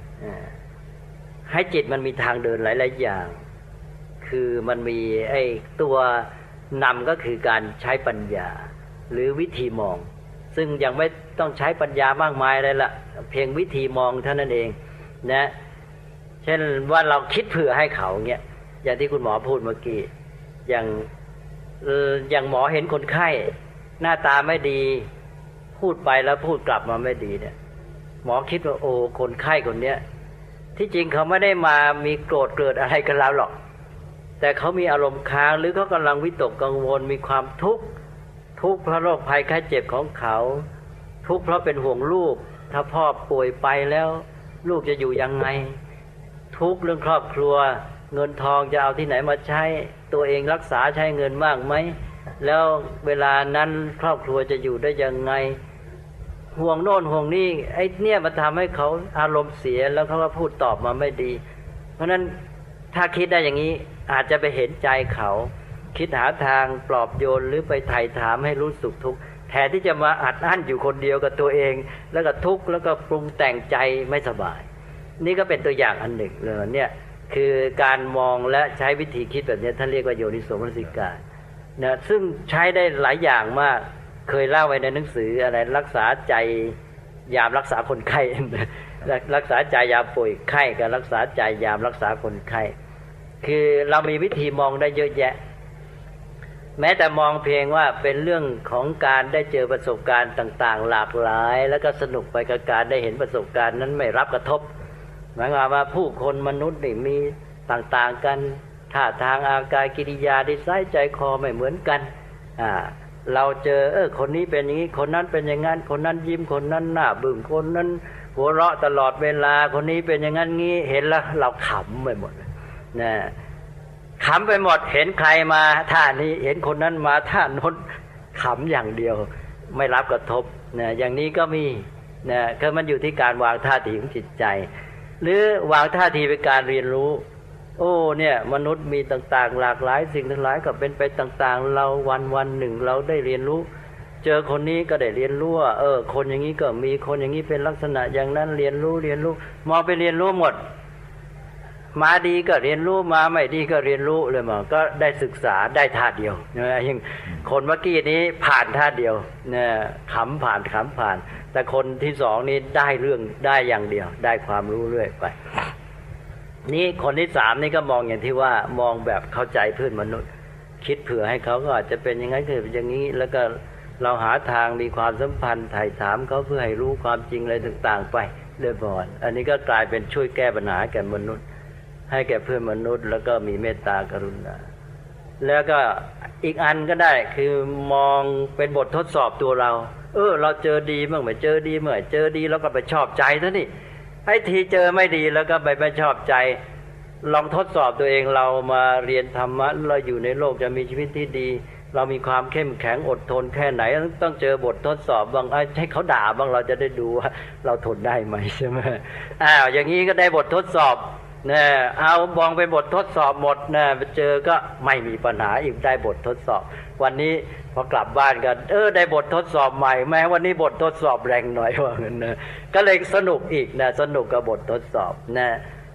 ให้จิตมันมีทางเดินหลายๆอย่างคือมันมีไอ้ตัวนำก็คือการใช้ปัญญาหรือวิธีมองซึ่งยังไม่ต้องใช้ปัญญามากมายเลยล่ะเพียงวิธีมองเท่านั้นเองนะเช่นว่าเราคิดเผื่อให้เขาเงี้ยอย่างที่คุณหมอพูดเมื่อกี้อย่างอย่างหมอเห็นคนไข้หน้าตาไม่ดีพูดไปแล้วพูดกลับมาไม่ดีเนี่ยหมอคิดว่าโอ้คนไข้คนเนี้ยที่จริงเขาไม่ได้มามีโกรธเกิดอะไรกับเราหรอกแต่เขามีอารมณ์ค้างหรือเขากำลังวิตกกังวลมีความทุกข์ทุกข์เพราะโรคภัยไข้เจ็บของเขาทุกข์เพราะเป็นห่วงลูกถ้าพ่อป่วยไปแล้วลูกจะอยู่ยังไงทุกข์เรื่องครอบครัวเงินทองจะเอาที่ไหนมาใช้ตัวเองรักษาใช้เงินมากไหมแล้วเวลานั้นครอบครัวจะอยู่ได้ยังไงห่วงโน่นห่วงนี่ไอ้เนี่ยมันทำให้เขาอารมณ์เสียแล้วเขาก็พูดตอบมาไม่ดีเพราะนั้นถ้าคิดได้อย่างนี้อาจจะไปเห็นใจเขาคิดหาทางปลอบโยนหรือไปไถ่ถามให้รู้สึกทุกข์แทนที่จะมาอัดอั้นอยู่คนเดียวกับตัวเองแล้วก็ทุกข์แล้วก็ปรุงแต่งใจไม่สบายนี่ก็เป็นตัวอย่างอันหนึ่งเลยเนี่ยคือการมองและใช้วิธีคิดแบบนี้ท่านเรียกว่าโยนิโสมนสิการนะซึ่งใช้ได้หลายอย่างมากเคยเล่าไว้ในหนังสืออะไรรักษาใจยามรักษาคนไข้รักษาใจยามป่วยไข้กับรักษาใจยามรักษาคนไข้คือเรามีวิธีมองได้เยอะแยะแม้แต่มองเพียงว่าเป็นเรื่องของการได้เจอประสบการณ์ต่างๆหลากหลายแล้วก็สนุกไปกับการได้เห็นประสบการณ์นั้นไม่รับกระทบหมายความว่าผู้คนมนุษย์นี่มีต่างๆกันท่าทางอาการกิริยานิสัยใจคอไม่เหมือนกันอ่าเราเจอเออคนนี้เป็นอย่างนี้คนนั้นเป็นอย่างนั้นคนนั้นยิ้มคนนั้นหน้าบึ้งคนนั้นหัวเราะตลอดเวลาคนนี้เป็นอย่างนั้นงี้เห็นแล้วเราขำไปหมดนะขำไปหมดเห็นใครมาท่านี้เห็นคนนั้นมาท่าโน้นขำอย่างเดียวไม่รับกระทบนะอย่างนี้ก็มีนะก็มันอยู่ที่การวางท่าทีของจิตใจหรือวางท่าทีเป็นการเรียนรู้โอ้เนี่ยมนุษย์มีต่างๆหลากหลายสิ่งทั้งหลายก็เป็นไปต่างๆเราวันวันหนึ่งเราได้เรียนรู้เจอคนนี้ก็ได้เรียนรู้ว่าเออคนอย่างนี้ก็มีคนอย่างนี้เป็นลักษณะอย่างนั้นเรียนรู้เรียนรู้มองไปเรียนรู้หมดมาดีก็เรียนรู้มาไม่ดีก็เรียนรู้เลยมั้งก็ได้ศึกษาได้ท่าเดียวนะอย่างคนเมื่อกี้นี้ผ่านท่าเดียวเนี่ยขำผ่านขำผ่านแต่คนที่สองนี้ได้เรื่องได้อย่างเดียวได้ความรู้เรื่อยไปนี่คนที่สามนี่ก็มองอย่างที่ว่ามองแบบเข้าใจเพื่อนมนุษย์คิดเผื่อให้เขาก็อาจจะเป็นอย่างนั้นคือเป็นอย่างนี้แล้วก็เราหาทางมีความสัมพันธ์ไถ่ถามเขาเพื่อให้รู้ความจริงอะไรต่างๆไปเรื่อยบ่อนอันนี้ก็กลายเป็นช่วยแก้ปัญหาแก่มนุษย์ให้แก่เพื่อนมนุษย์แล้วก็มีเมตตากรุณาแล้วก็อีกอันก็ได้คือมองเป็นบททดสอบตัวเราเออเราเจอดีบ้างไหมเจอดีเมื่อเจอดีแล้วก็ไปชอบใจซะนี่ไอ้ทีเจอไม่ดีแล้วก็ไปไม่ชอบใจลองทดสอบตัวเองเรามาเรียนธรรมะเราอยู่ในโลกจะมีชีวิตที่ดีเรามีความเข้มแข็งอดทนแค่ไหนต้องเจอบททดสอบบางให้เขาด่าบ้างเราจะได้ดูว่าเราทนได้ไหมใช่ไหมอ้าวอย่างนี้ก็ได้บททดสอบเนี่ยเอามองเป็นบททดสอบหมดเนี่ยไปเจอก็ไม่มีปัญหาอีกได้บททดสอบวันนี้พอกลับบ้านกันเออได้บททดสอบใหม่แม้วันนี้บททดสอบแรงหน่อยว่างั้นนะก็เลยสนุกอีกนะสนุกกับบททดสอบนะ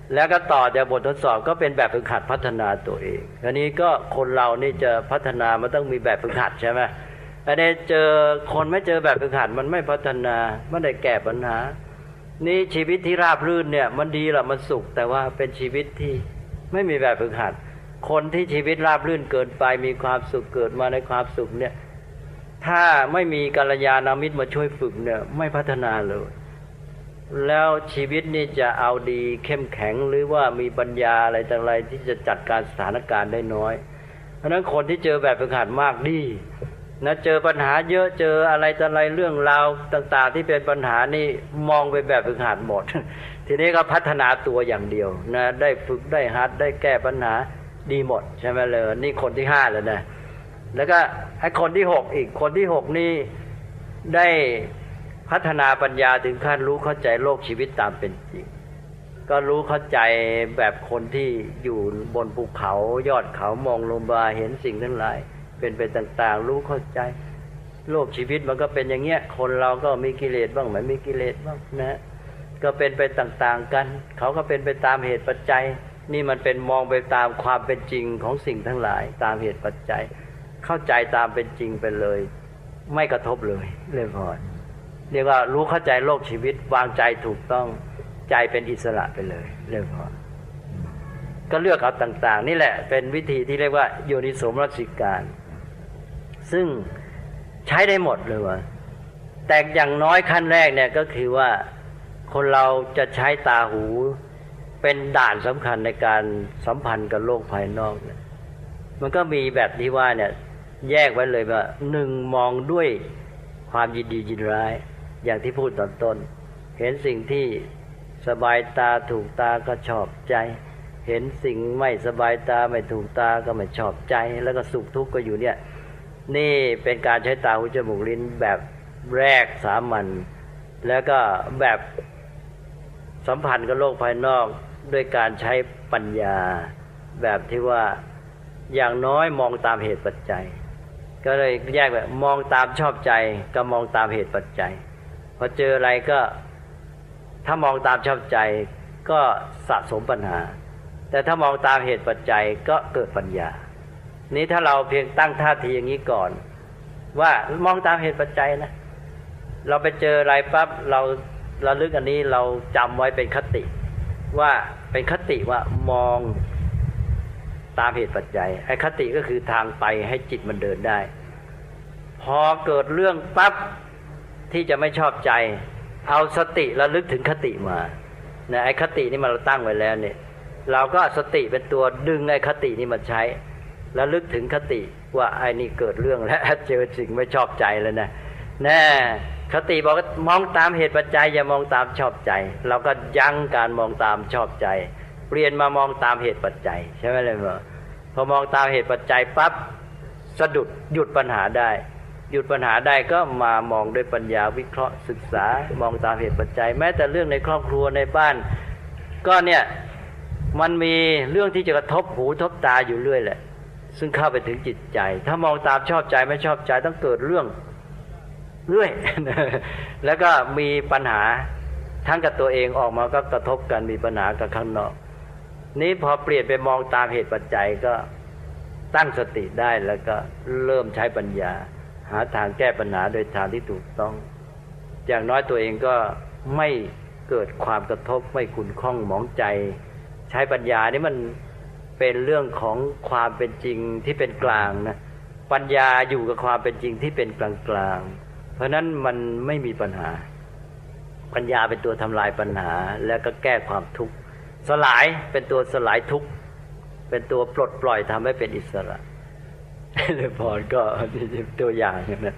แล้วก็ต่อจากบททดสอบก็เป็นแบบฝึกหัดพัฒนาตัวเองอันนี้ก็คนเรานี่จะพัฒนามันต้องมีแบบฝึกหัดใช่ไหมอันนี้เจอคนไม่เจอแบบฝึกหัดมันไม่พัฒนาไม่ได้แก้ปัญหานี่ชีวิตที่ราบรื่นเนี่ยมันดีหรอมันสุขแต่ว่าเป็นชีวิตที่ไม่มีแบบฝึกหัดคนที่ชีวิตราบรื่นเกินไปมีความสุขเกิดมาในความสุขเนี่ยถ้าไม่มีกัลยาณมิตรมาช่วยฝึกเนี่ยไม่พัฒนาเลยแล้วชีวิตนี่จะเอาดีเข้มแข็งหรือว่ามีปัญญาอะไรต่างๆที่จะจัดการสถานการณ์ได้น้อยเพราะฉะนั้นคนที่เจอแบบฝึกหัดมากดีนะเจอปัญหาเยอะเจออะไรต่ออะไรเรื่องราวต่างๆที่เป็นปัญหานี่มองไปแบบฝึกหัดหมด ทีนี้ก็พัฒนาตัวอย่างเดียวนะได้ฝึกได้หัดได้แก้ปัญหาดีหมดใช่ไหมเลยนี่คนที่ห้าแล้วนะแล้วก็ไอ้คนที่หกอีกคนที่หกนี่ได้พัฒนาปัญญาถึงขั้นรู้เข้าใจโลกชีวิตตามเป็นจริงก็รู้เข้าใจแบบคนที่อยู่บนภูเขายอดเขามองลงมาเห็นสิ่งทั้งหลายเป็นไปต่างๆรู้เข้าใจโลกชีวิตมันก็เป็นอย่างเงี้ยคนเราก็มีกิเลสบ้างไม่มีกิเลสบ้างนะก็เป็นไปต่างๆกันเขาก็เป็นไปตามเหตุปัจจัยนี่มันเป็นมองไปตามความเป็นจริงของสิ่งทั้งหลายตามเหตุปัจจัยเข้าใจตามเป็นจริงไปเลยไม่กระทบเลยเลยพอเรียกว่ารู้เข้าใจโลกชีวิตวางใจถูกต้องใจเป็นอิสระไปเลยเลยพอก็เลือกเอาต่างๆนี่แหละเป็นวิธีที่เรียกว่าโยนิโสมนสิการซึ่งใช้ได้หมดเลยว่าแต่อย่างน้อยขั้นแรกเนี่ยก็คือว่าคนเราจะใช้ตาหูเป็นด่านสำคัญในการสัมพันธ์กับโลกภายนอกเนี่ยมันก็มีแบบที่ว่าเนี่ยแยกไว้เลยว่าหนึ่งมองด้วยความยินดียินร้ายอย่างที่พูดตอนต้นเห็นสิ่งที่สบายตาถูกตาก็ชอบใจเห็นสิ่งไม่สบายตาไม่ถูกตาก็ไม่ชอบใจแล้วก็สุขทุกข์ก็อยู่เนี่ยนี่เป็นการใช้ตาหูจมูกลิ้นแบบแรกสามัญแล้วก็แบบสัมพันธ์กับโลกภายนอกด้วยการใช้ปัญญาแบบที่ว่าอย่างน้อยมองตามเหตุปัจจัยก็เลยแยกแบบมองตามชอบใจกับมองตามเหตุปัจจัยพอเจออะไรก็ถ้ามองตามชอบใจก็สะสมปัญหาแต่ถ้ามองตามเหตุปัจจัยก็เกิดปัญญานี้ถ้าเราเพียงตั้งท่าทีอย่างนี้ก่อนว่ามองตามเหตุปัจจัยนะเราไปเจออะไรปั๊บเราระลึกอันนี้เราจำไว้เป็นคติว่าเป็นคติว่ามองตามเหตุปัจจัยไอ้คติก็คือทางไปให้จิตมันเดินได้พอเกิดเรื่องปั๊บที่จะไม่ชอบใจเอาสติระลึกถึงคติมานะไอ้คตินี่มันเราตั้งไว้แล้วเนี่ยเราก็สติเป็นตัวดึงไอ้คตินี่มาใช้ระลึกถึงคติว่าไอ้นี่เกิดเรื่องแล้วเจอสิ่งไม่ชอบใจแล้วนะแน่คติบอกว่ามองตามเหตุปัจจัยอย่ามองตามชอบใจเราก็ยั้งการมองตามชอบใจเปลี่ยนมามองตามเหตุปัจจัยใช่ไหมเลยพอมองตามเหตุปัจจัยปั๊บสะดุดหยุดปัญหาได้หยุดปัญหาได้ก็มามองด้วยปัญญาวิเคราะห์ศึกษามองตามเหตุปัจจัยแม้แต่เรื่องในครอบครัวในบ้านก็เนี่ยมันมีเรื่องที่จะกระทบหูทบตาอยู่เรื่อยแหละซึ่งเข้าไปถึงจิตใจถ้ามองตามชอบใจไม่ชอบใจต้องเกิดเรื่องเรื่อย แล้วก็มีปัญหาทั้งกับตัวเองออกมาก็กระทบกันมีปัญหากับข้างนอกนี้พอเปลี่ยนไปมองตามเหตุปัจจัยก็ตั้งสติได้แล้วก็เริ่มใช้ปัญญาหาทางแก้ปัญหาโดยทางที่ถูกต้องอย่างน้อยตัวเองก็ไม่เกิดความกระทบไม่ขุ่นข้องหมองใจใช้ปัญญานี่มันเป็นเรื่องของความเป็นจริงที่เป็นกลางนะปัญญาอยู่กับความเป็นจริงที่เป็นกลางกลางเพราะนั้นมันไม่มีปัญหาปัญญาเป็นตัวทำลายปัญหาแล้วก็แก้ความทุกข์สลายเป็นตัวสลายทุกข์เป็นตัวปลดปล่อยทำให้เป็นอิสระเลยพอก็ตัวอย่างนะ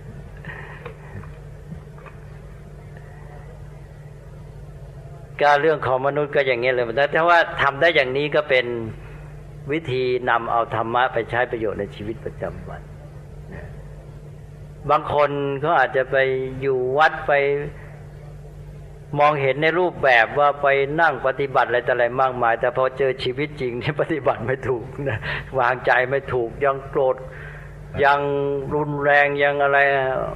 การเรื่องของมนุษย์ก็อย่างนี้เลยแต่ถ้าว่าทำได้อย่างนี้ก็เป็นวิธีนำเอาธรรมะไปใช้ประโยชน์ในชีวิตประจำวันบางคนเขาอาจจะไปอยู่วัดไปมองเห็นในรูปแบบว่าไปนั่งปฏิบัติอะไรต่ออะไรมากมายแต่พอเจอชีวิตจริงนี่ปฏิบัติไม่ถูกนะวางใจไม่ถูกยังโกรธยังรุนแรงยังอะไร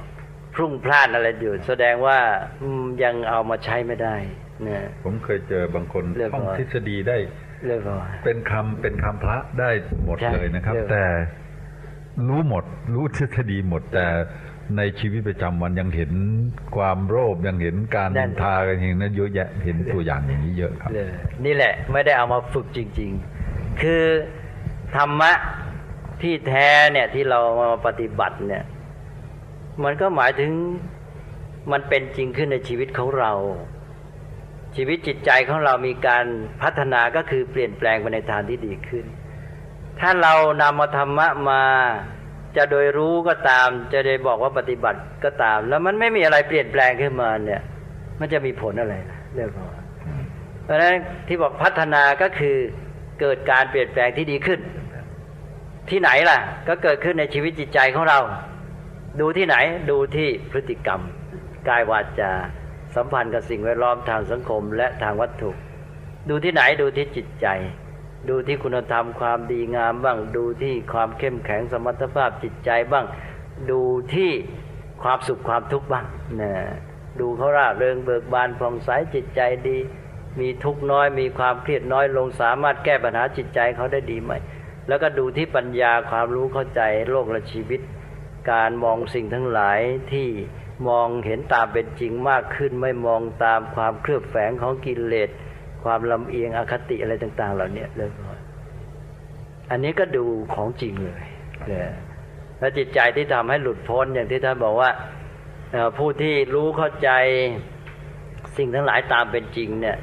พรุ่งพล่านอะไรอยู่แสดงว่ายังเอามาใช้ไม่ได้นะผมเคยเจอบางคนท่องทฤษฎีได้เป็นคำเป็นคำพระได้หมดเลยนะครับแต่รู้หมดรู้ทฤษฎีหมดแต่ในชีวิตประจำวันยังเห็นความโลภยังเห็นการนินทากันเห็นนั้นเยอะแยะเห็นตัวอย่างอย่างนี้เยอะครับนี่แหละไม่ได้เอามาฝึกจริงๆคือธรรมะที่แท้เนี่ยที่เรามาปฏิบัติเนี่ยมันก็หมายถึงมันเป็นจริงขึ้นในชีวิตของเราชีวิตจิตใจของเรามีการพัฒนาก็คือเปลี่ยนแปลงไปในทางที่ดีขึ้นถ้าเรานำมาธรรมะมาจะโดยรู้ก็ตามจะโดยบอกว่าปฏิบัติก็ตามแล้วมันไม่มีอะไรเปลี่ยนแปลงขึ้นมาเนี่ยมันจะมีผลอะไรเรื่องของเพราะฉะนั้นที่บอกพัฒนาก็คือเกิดการเปลี่ยนแปลงที่ดีขึ้นที่ไหนล่ะก็เกิดขึ้นในชีวิตจิตใจของเราดูที่ไหนดูที่พฤติกรรมกายวาจาสัมพันธ์กับสิ่งแวดล้อมทางสังคมและทางวัตถุดูที่ไหนดูที่จิตใจดูที่คุณธรรมความดีงามบ้างดูที่ความเข้มแข็งสมรรถภาพจิตใจบ้างดูที่ความสุขความทุกข์บ้างนะดูเขาร่าเริงเบิกบานผ่องใสจิตใจดีมีทุกข์น้อยมีความเครียดน้อยลงสามารถแก้ปัญหาจิตใจเขาได้ดีไหมแล้วก็ดูที่ปัญญาความรู้เข้าใจโลกและชีวิตการมองสิ่งทั้งหลายที่มองเห็นตามเป็นจริงมากขึ้นไม่มองตามความเคลือบแฝงของกิเลสความลำเอียงอคติอะไรต่างๆเหล่านี้เลยอันนี้ก็ดูของจริงเลยแล้วจิตใจที่ทำให้หลุดพ้นอย่างที่ท่านบอกว่าผู้ที่รู้เข้าใจสิ่งทั้งหลายตามเป็นจริงเนี่ย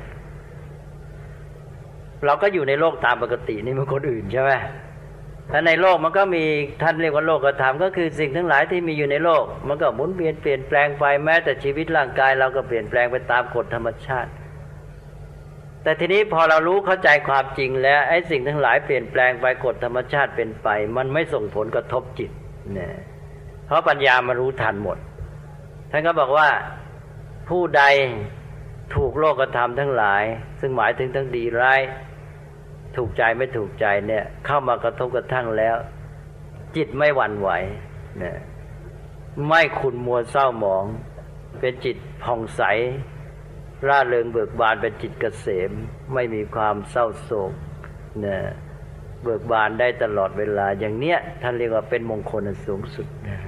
เราก็อยู่ในโลกตามปกตินี่เหมือนคนอื่นใช่ไหมถ้าในโลกมันก็มีท่านเรียกว่าโลกธรรมก็คือสิ่งทั้งหลายที่มีอยู่ในโลกมันก็หมุนเวียนเปลี่ยนแปลงไปแม้แต่ชีวิตร่างกายเราก็เปลี่ยนแปลงไปตามกฎธรรมชาติแต่ทีนี้พอเรารู้เข้าใจความจริงแล้วไอ้สิ่งทั้งหลายเปลี่ยนแปลงไปกฎธรรมชาติเป็นไปมันไม่ส่งผลกระทบจิตเนี่ยเพราะปัญญามารู้ทันหมดท่านก็บอกว่าผู้ใดถูกโลกธรรมทั้งหลายซึ่งหมายถึงทั้งดีร้ายถูกใจไม่ถูกใจเนี่ยเข้ามากระทบกระทั่งแล้วจิตไม่หวั่นไหวเนี่ยไม่ขุ่นมัวเศร้าหมองเป็นจิตผ่องใสร่าเริงเบิกบานเป็นจิตเกษมไม่มีความเศร้าโศกเนี่ยเบิกบานได้ตลอดเวลาอย่างเนี้ยท่านเรียกว่าเป็นมงคลอันสูงสุดนะ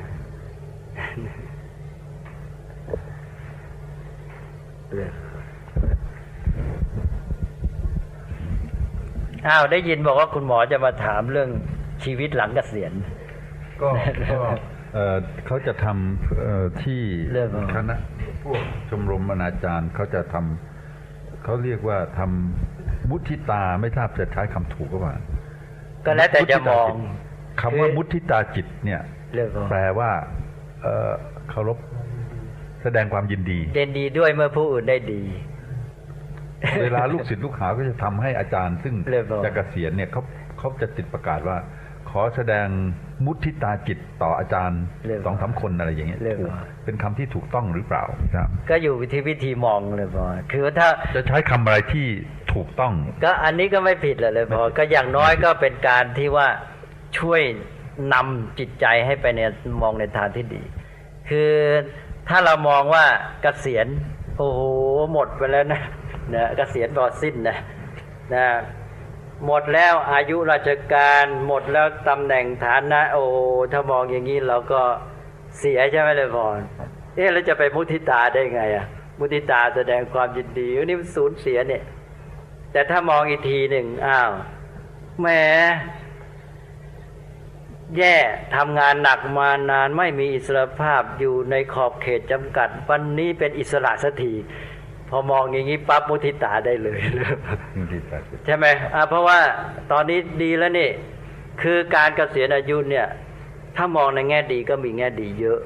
อ้าวได้ยินบอกว่าคุณหมอจะมาถามเรื่องชีวิตหลังเกษียณก็เอ่อเขาจะทำที่คณะพวกชมรมอนาจารย์เขาจะทำเขาเรียกว่าทำมุทิตาไม่ทราบจะใช้คำถูกหรือเปล่าก็แล้วแต่จะมองคำว่ามุทิตาจิตเนี่ยแปลว่าเคารพแสดงความยินดียินดีด้วยเมื่อผู้อื่นได้ดีเวลาลูกศิษย์ลูกหาก็จะทำให้อาจารย์ซึ่งจะเกษียณเนี่ยเขาเขาจะติดประกาศว่าขอแสดงมุทิตาจิตต่ออาจารย์สองสามคนอะไรอย่างเงี้ยเป็นคำที่ถูกต้องหรือเปล่าครับก็อยู่วิธีวิธีมองเลยพอคือถ้าจะใช้คำอะไรที่ถูกต้องก็อันนี้ก็ไม่ผิดเลยเลยพอก็อย่างน้อยก็เป็นการที่ว่าช่วยนำจิตใจให้ไปในมองในทางที่ดีคือถ้าเรามองว่าเกษียณโอ้โหหมดไปแล้วนะนะเกษียณบอสิ้นนะนะหมดแล้วอายุราชการหมดแล้วตำแหน่งฐานะโอ้ถ้ามองอย่างนี้เราก็เสียใช่ไหมเลยพรเอ๊ะแล้วจะไปมุทิตาได้ไงอ่ะมุทิตาแสดงความยินดีอันนี้มันสูญเสียเนี่ยแต่ถ้ามองอีกทีหนึ่งอ้าวแหมแย่ทำงานหนักมานานไม่มีอิสรภาพอยู่ในขอบเขตจำกัดวันนี้เป็นอิสระสักทีพอมองอย่างนี้ปั๊บมุทิตาได้เลยใช่ไหมอ่าเพราะว่าตอนนี้ดีแล้วนี่คือการเกษียณอายุเนี่ยถ้ามองในแง่ดีก็มีแง่ดีเยอะ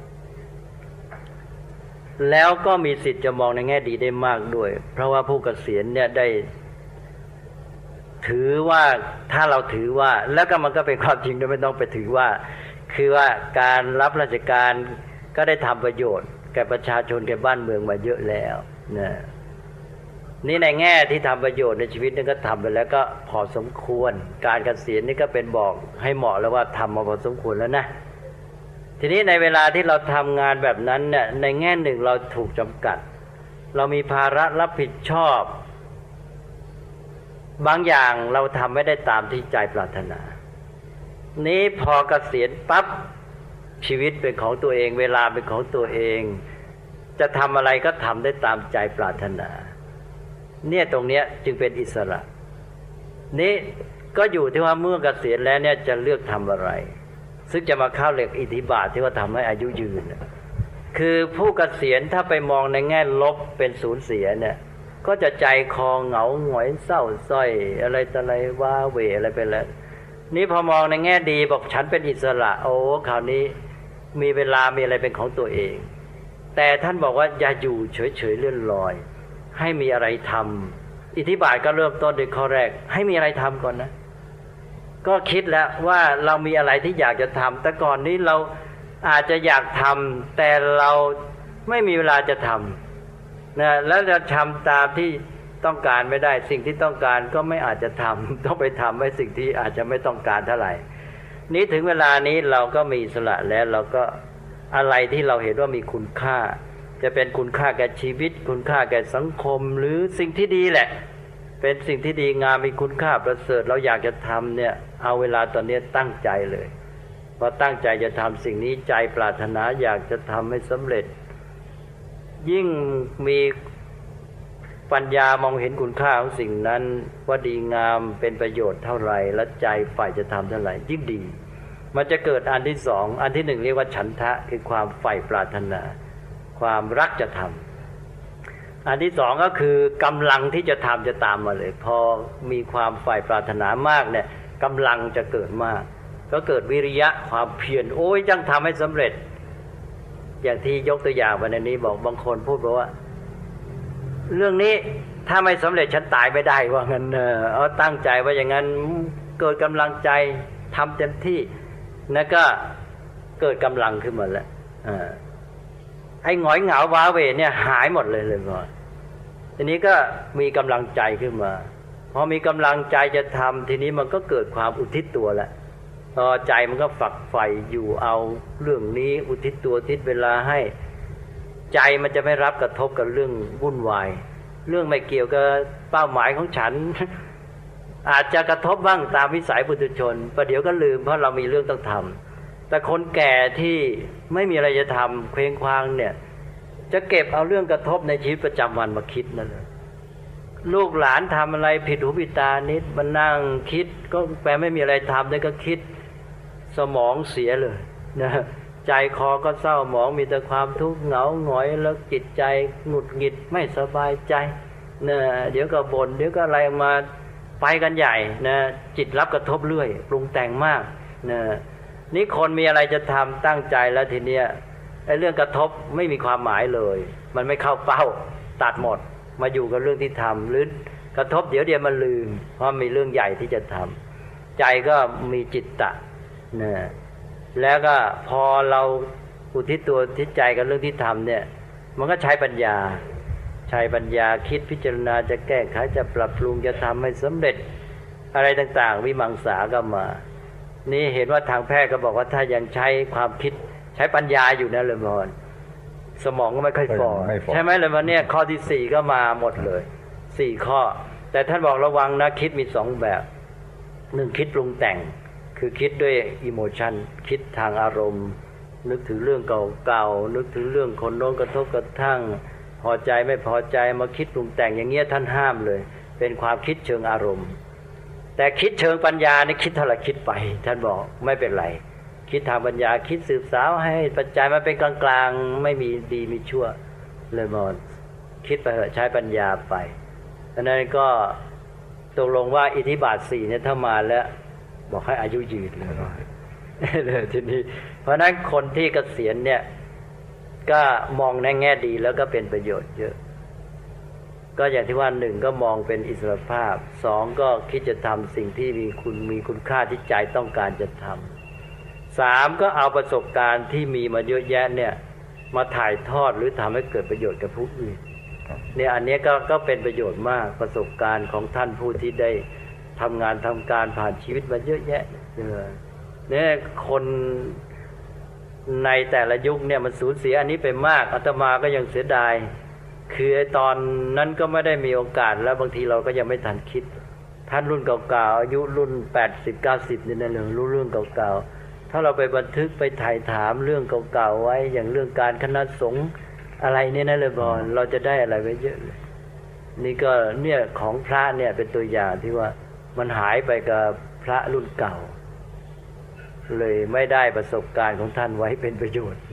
แล้วก็มีสิทธิ์จะมองในแง่ดีได้มากด้วยเพราะว่าผู้เกษียณเนี่ยได้ถือว่าถ้าเราถือว่าแล้วก็มันก็เป็นความจริงด้วยไม่ต้องไปถือว่าคือว่าการรับราชการก็ได้ทำประโยชน์แก่ประชาชนแก่บ้านเมืองมาเยอะแล้วนะนี่ในแง่ที่ทำประโยชน์ในชีวิตนี่ก็ทำไปแล้วก็พอสมควรการเกษียณนี่ก็เป็นบอกให้เหมาะแล้วว่าทำมาพอสมควรแล้วนะทีนี้ในเวลาที่เราทำงานแบบนั้นเนี่ยในแง่หนึ่งเราถูกจำกัดเรามีภาระรับผิดชอบบางอย่างเราทำไม่ได้ตามที่ใจปรารถนานี้พอเกษียณปั๊บชีวิตเป็นของตัวเองเวลาเป็นของตัวเองจะทำอะไรก็ทำได้ตามใจปรารถนาเนี่ยตรงเนี้ยจึงเป็นอิสระนี้ก็อยู่ที่ว่าเมื่อเกษียณแล้วเนี่ยจะเลือกทำอะไรซึ่งจะมาเข้าเรื่องอิทธิบาทที่ว่าทำให้อายุยืนคือผู้เกษียณถ้าไปมองในแง่ลบเป็นสูญเสียเนี่ยก็จะใจคอเหงาหงอยเศร้าส้อยอะไรต่ออะไรว้าเหวอะไรไปแล้วนี่พอมองในแง่ดีบอกฉันเป็นอิสระโอ้คราวนี้มีเวลามีอะไรเป็นของตัวเองแต่ท่านบอกว่าอย่าอยู่เฉยๆเลื่อนลอยให้มีอะไรทำอิทธิบาทก็เริ่มต้นด้วยข้อแรกให้มีอะไรทำก่อนนะก็คิดแล้วว่าเรามีอะไรที่อยากจะทำแต่ก่อนนี้เราอาจจะอยากทำแต่เราไม่มีเวลาจะทำนะแล้วจะทำตามที่ต้องการไม่ได้สิ่งที่ต้องการก็ไม่อาจจะทำต้องไปทำให้สิ่งที่อาจจะไม่ต้องการเท่าไหร่นี้ถึงเวลานี้เราก็มีอิสระแล้วเราก็อะไรที่เราเห็นว่ามีคุณค่าจะเป็นคุณค่าแก่ชีวิตคุณค่าแก่สังคมหรือสิ่งที่ดีแหละเป็นสิ่งที่ดีงามมีคุณค่าประเสริฐเราอยากจะทำเนี่ยเอาเวลาตอนนี้ตั้งใจเลยพอตั้งใจจะทำสิ่งนี้ใจปรารถนาอยากจะทำให้สำเร็จยิ่งมีปัญญามองเห็นคุณค่าของสิ่งนั้นว่าดีงามเป็นประโยชน์เท่าไหร่และใจฝ่ายจะทำเท่าไหร่ยิ่งดีมันจะเกิดอันที่สองอันที่หนึ่งเรียกว่าฉันทะคือความใฝ่ปรารถนาความรักจะทำอันที่สองก็คือกำลังที่จะทำจะตามมาเลยพอมีความใฝ่ปรารถนามากเนี่ยกำลังจะเกิดมากก็เกิดวิริยะความเพียรโอ้ยจังทำให้สำเร็จอย่างที่ยกตัวอย่างวันนี้บอกบางคนพูดบอกว่าเรื่องนี้ถ้าไม่สำเร็จฉันตายไม่ได้ว่างั้นเออเอาตั้งใจว่าอย่างนั้นเกิดกำลังใจทำเต็มที่แล้วก็เกิดกำลังขึ้นมาแล้วไอ้หงอยเหงาว้าเหวเนี่ยหายหมดเลยเลยก่อนทีนี้ก็มีกำลังใจขึ้นมาพอมีกำลังใจจะทำทีนี้มันก็เกิดความอุทิศตัวแล้วพอใจมันก็ฝักใฝ่อยู่เอาเรื่องนี้อุทิศตัวอุทิศเวลาให้ใจมันจะไม่รับกระทบกับเรื่องวุ่นวายเรื่องไม่เกี่ยวกับเป้าหมายของฉันอาจจะกระทบบ้างตามวิสัยปุถุชนประเดี๋ยวก็ลืมเพราะเรามีเรื่องต้องทำแต่คนแก่ที่ไม่มีอะไรจะทำเคว้งคว้างเนี่ยจะเก็บเอาเรื่องกระทบในชีวิตประจำวันมาคิดนั่นแหละลูกหลานทำอะไรผิดหูผิดตานิดมันนั่งคิดก็แปลไม่มีอะไรทำได้ก็คิดสมองเสียเลยนะใจคอก็เศร้าหมองมีแต่ความทุกข์เหงาหงอยแล้วจิตใจหงุดหงิดไม่สบายใจนะเดี๋ยวก็บ่นเดี๋ยวก็อะไรมาไปกันใหญ่นะจิตรับกระทบเรื่อยปรุงแต่งมากนะนี่คนมีอะไรจะทำตั้งใจแล้วทีเนี้ยไอ้เรื่องกระทบไม่มีความหมายเลยมันไม่เข้าเป้าตัดหมดมาอยู่กับเรื่องที่ทำหรือกระทบเดี๋ยวเดียวมันลืมเพราะมีเรื่องใหญ่ที่จะทำใจก็มีจิตตะนะแล้วก็พอเราอุทิศตัวทิศใจกับเรื่องที่ทำเนี่ยมันก็ใช้ปัญญาใช้ปัญญาคิดพิจารณาจะแก้ไขจะปรับปรุงจะทำให้สำเร็จอะไรต่างๆวิมังสาก็มานี่เห็นว่าทางแพทย์ก็บอกว่าถ้ายังใช้ความคิดใช้ปัญญาอยู่นะเลยมอนสมองก็ไม่ค่อยฝ่อใช่ไหมเลยมันเนี่ยข้อที่สี่ก็มาหมดเลยสี่ข้อแต่ท่านบอกระวังนะคิดมีสองแบบหนึ่งคิดปรุงแต่งคือคิดด้วยอิโมชันคิดทางอารมณ์นึกถึงเรื่องเก่าๆนึกถึงเรื่องคนโน้นกระทบกระทั่งพอใจไม่พอใจมาคิดปรุงแต่งอย่างเงี้ยท่านห้ามเลยเป็นความคิดเชิงอารมณ์แต่คิดเชิงปัญญานี่คิดเท่าไหร่คิดไปท่านบอกไม่เป็นไรคิดทางปัญญาคิดสืบสาวให้ปัจจัยมันเป็นกลางๆไม่มีดีมีชั่วเลยมอนคิดไปเถอะใช้ปัญญาไปดังนั้นก็ตกลงว่าอิทธิบาทสี่เนี่ยถ้ามาแล้วบอกให้อายุยืนเลยเลยทีนี้เพราะนั้นคนที่เกษียณเนี่ยก็มองในแง่ดีแล้วก็เป็นประโยชน์เยอะก็อย่างที่ว่าหนึ่งก็มองเป็นอิสรภาพสองก็คิดจะทำสิ่งที่มีคุณมีคุณค่าที่ใจต้องการจะทำสามก็เอาประสบการณ์ที่มีมาเยอะแยะเนี่ยมาถ่ายทอดหรือทำให้เกิดประโยชน์กับผู้อื่นเนี่ยอันนี้ก็ก็เป็นประโยชน์มากประสบการณ์ของท่านผู้ที่ได้ทำงานทำการผ่านชีวิตมาเยอะแยะเนี่ยคนในแต่ละยุคเนี่ยมันสูญเสียอันนี้ไปมากอาตมาก็ยังเสียดายคือตอนนั้นก็ไม่ได้มีโอกาสแล้วบางทีเราก็ยังไม่ทันคิดท่านรุ่นเก่าๆอายุรุ่นแปดสิบ เก้าสิบนี่นะรู้เรื่องเก่าๆถ้าเราไปบันทึกไปถ่ายถามเรื่องเก่าๆไว้อย่างเรื่องการคณะสงฆ์อะไรเนี่ยนะเลยบอลเราจะได้อะไรไว้เยอะเลยนี่ก็เนี่ยของพระเนี่ยเป็นตัวอย่างที่ว่ามันหายไปกับพระรุ่นเก่าเลยไม่ได้ประสบการณ์ของท่านไว้เป็นประโยชน์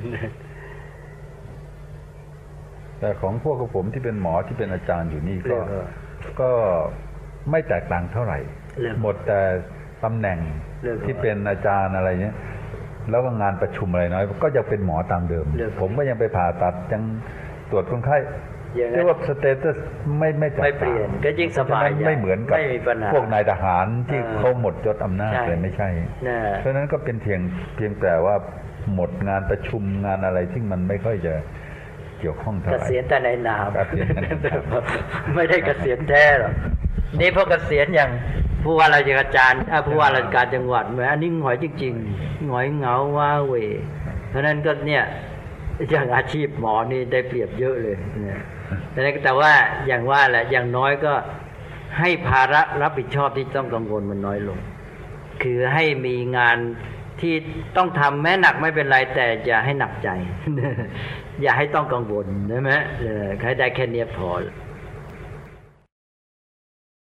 แต่ของพวกกับผมที่เป็นหมอที่เป็นอาจารย์อยู่นี่ก็ก็ไม่แตกต่างเท่าไหร่หมดแต่ตำแหน่งที่เป็นอาจารย์อะไรเนี้ยแล้วก็งานประชุมอะไรน้อยก็ยังเป็นหมอตามเดิมผมก็ยังไปผ่าตัดยังตรวจคนไข้เรียกว่าสเตตัสไม่ไม่แตกต่างไม่เปลี่ยนก็ยิ่งสบายไม่เหมือนกับพวกนายทหารที่เขาหมดยศอำนาจเลยไม่ใช่เพราะนั้นก็เป็นเพียงเพียงแต่ว่าหมดงานประชุมงานอะไรที่มันไม่ค่อยจะเกี่ยวข้องเท่าไหร่เกษียณแต่ในนามไม่ได้เกษียณแท้หรอกนี่พอเกษียณอย่างผู้ว่าราชการผู้ว่าราชการจังหวัดแม้อันนี้หงอยจริงๆหงอยเหงาว้าเหวเพราะนั้นก็เนี่ยอย่างอาชีพหมอนี่ได้เปรียบเยอะเลยเนี่ยแต่ว่าอย่างว่าแหละอย่างน้อยก็ให้ภาระรับผิดชอบที่ต้องกังวลมันน้อยลงคือให้มีงานที่ต้องทำแม้หนักไม่เป็นไรแต่อย่าให้หนักใจอย่าให้ต้องกังวลใช่ไหมเออใครได้แค่นี้พอ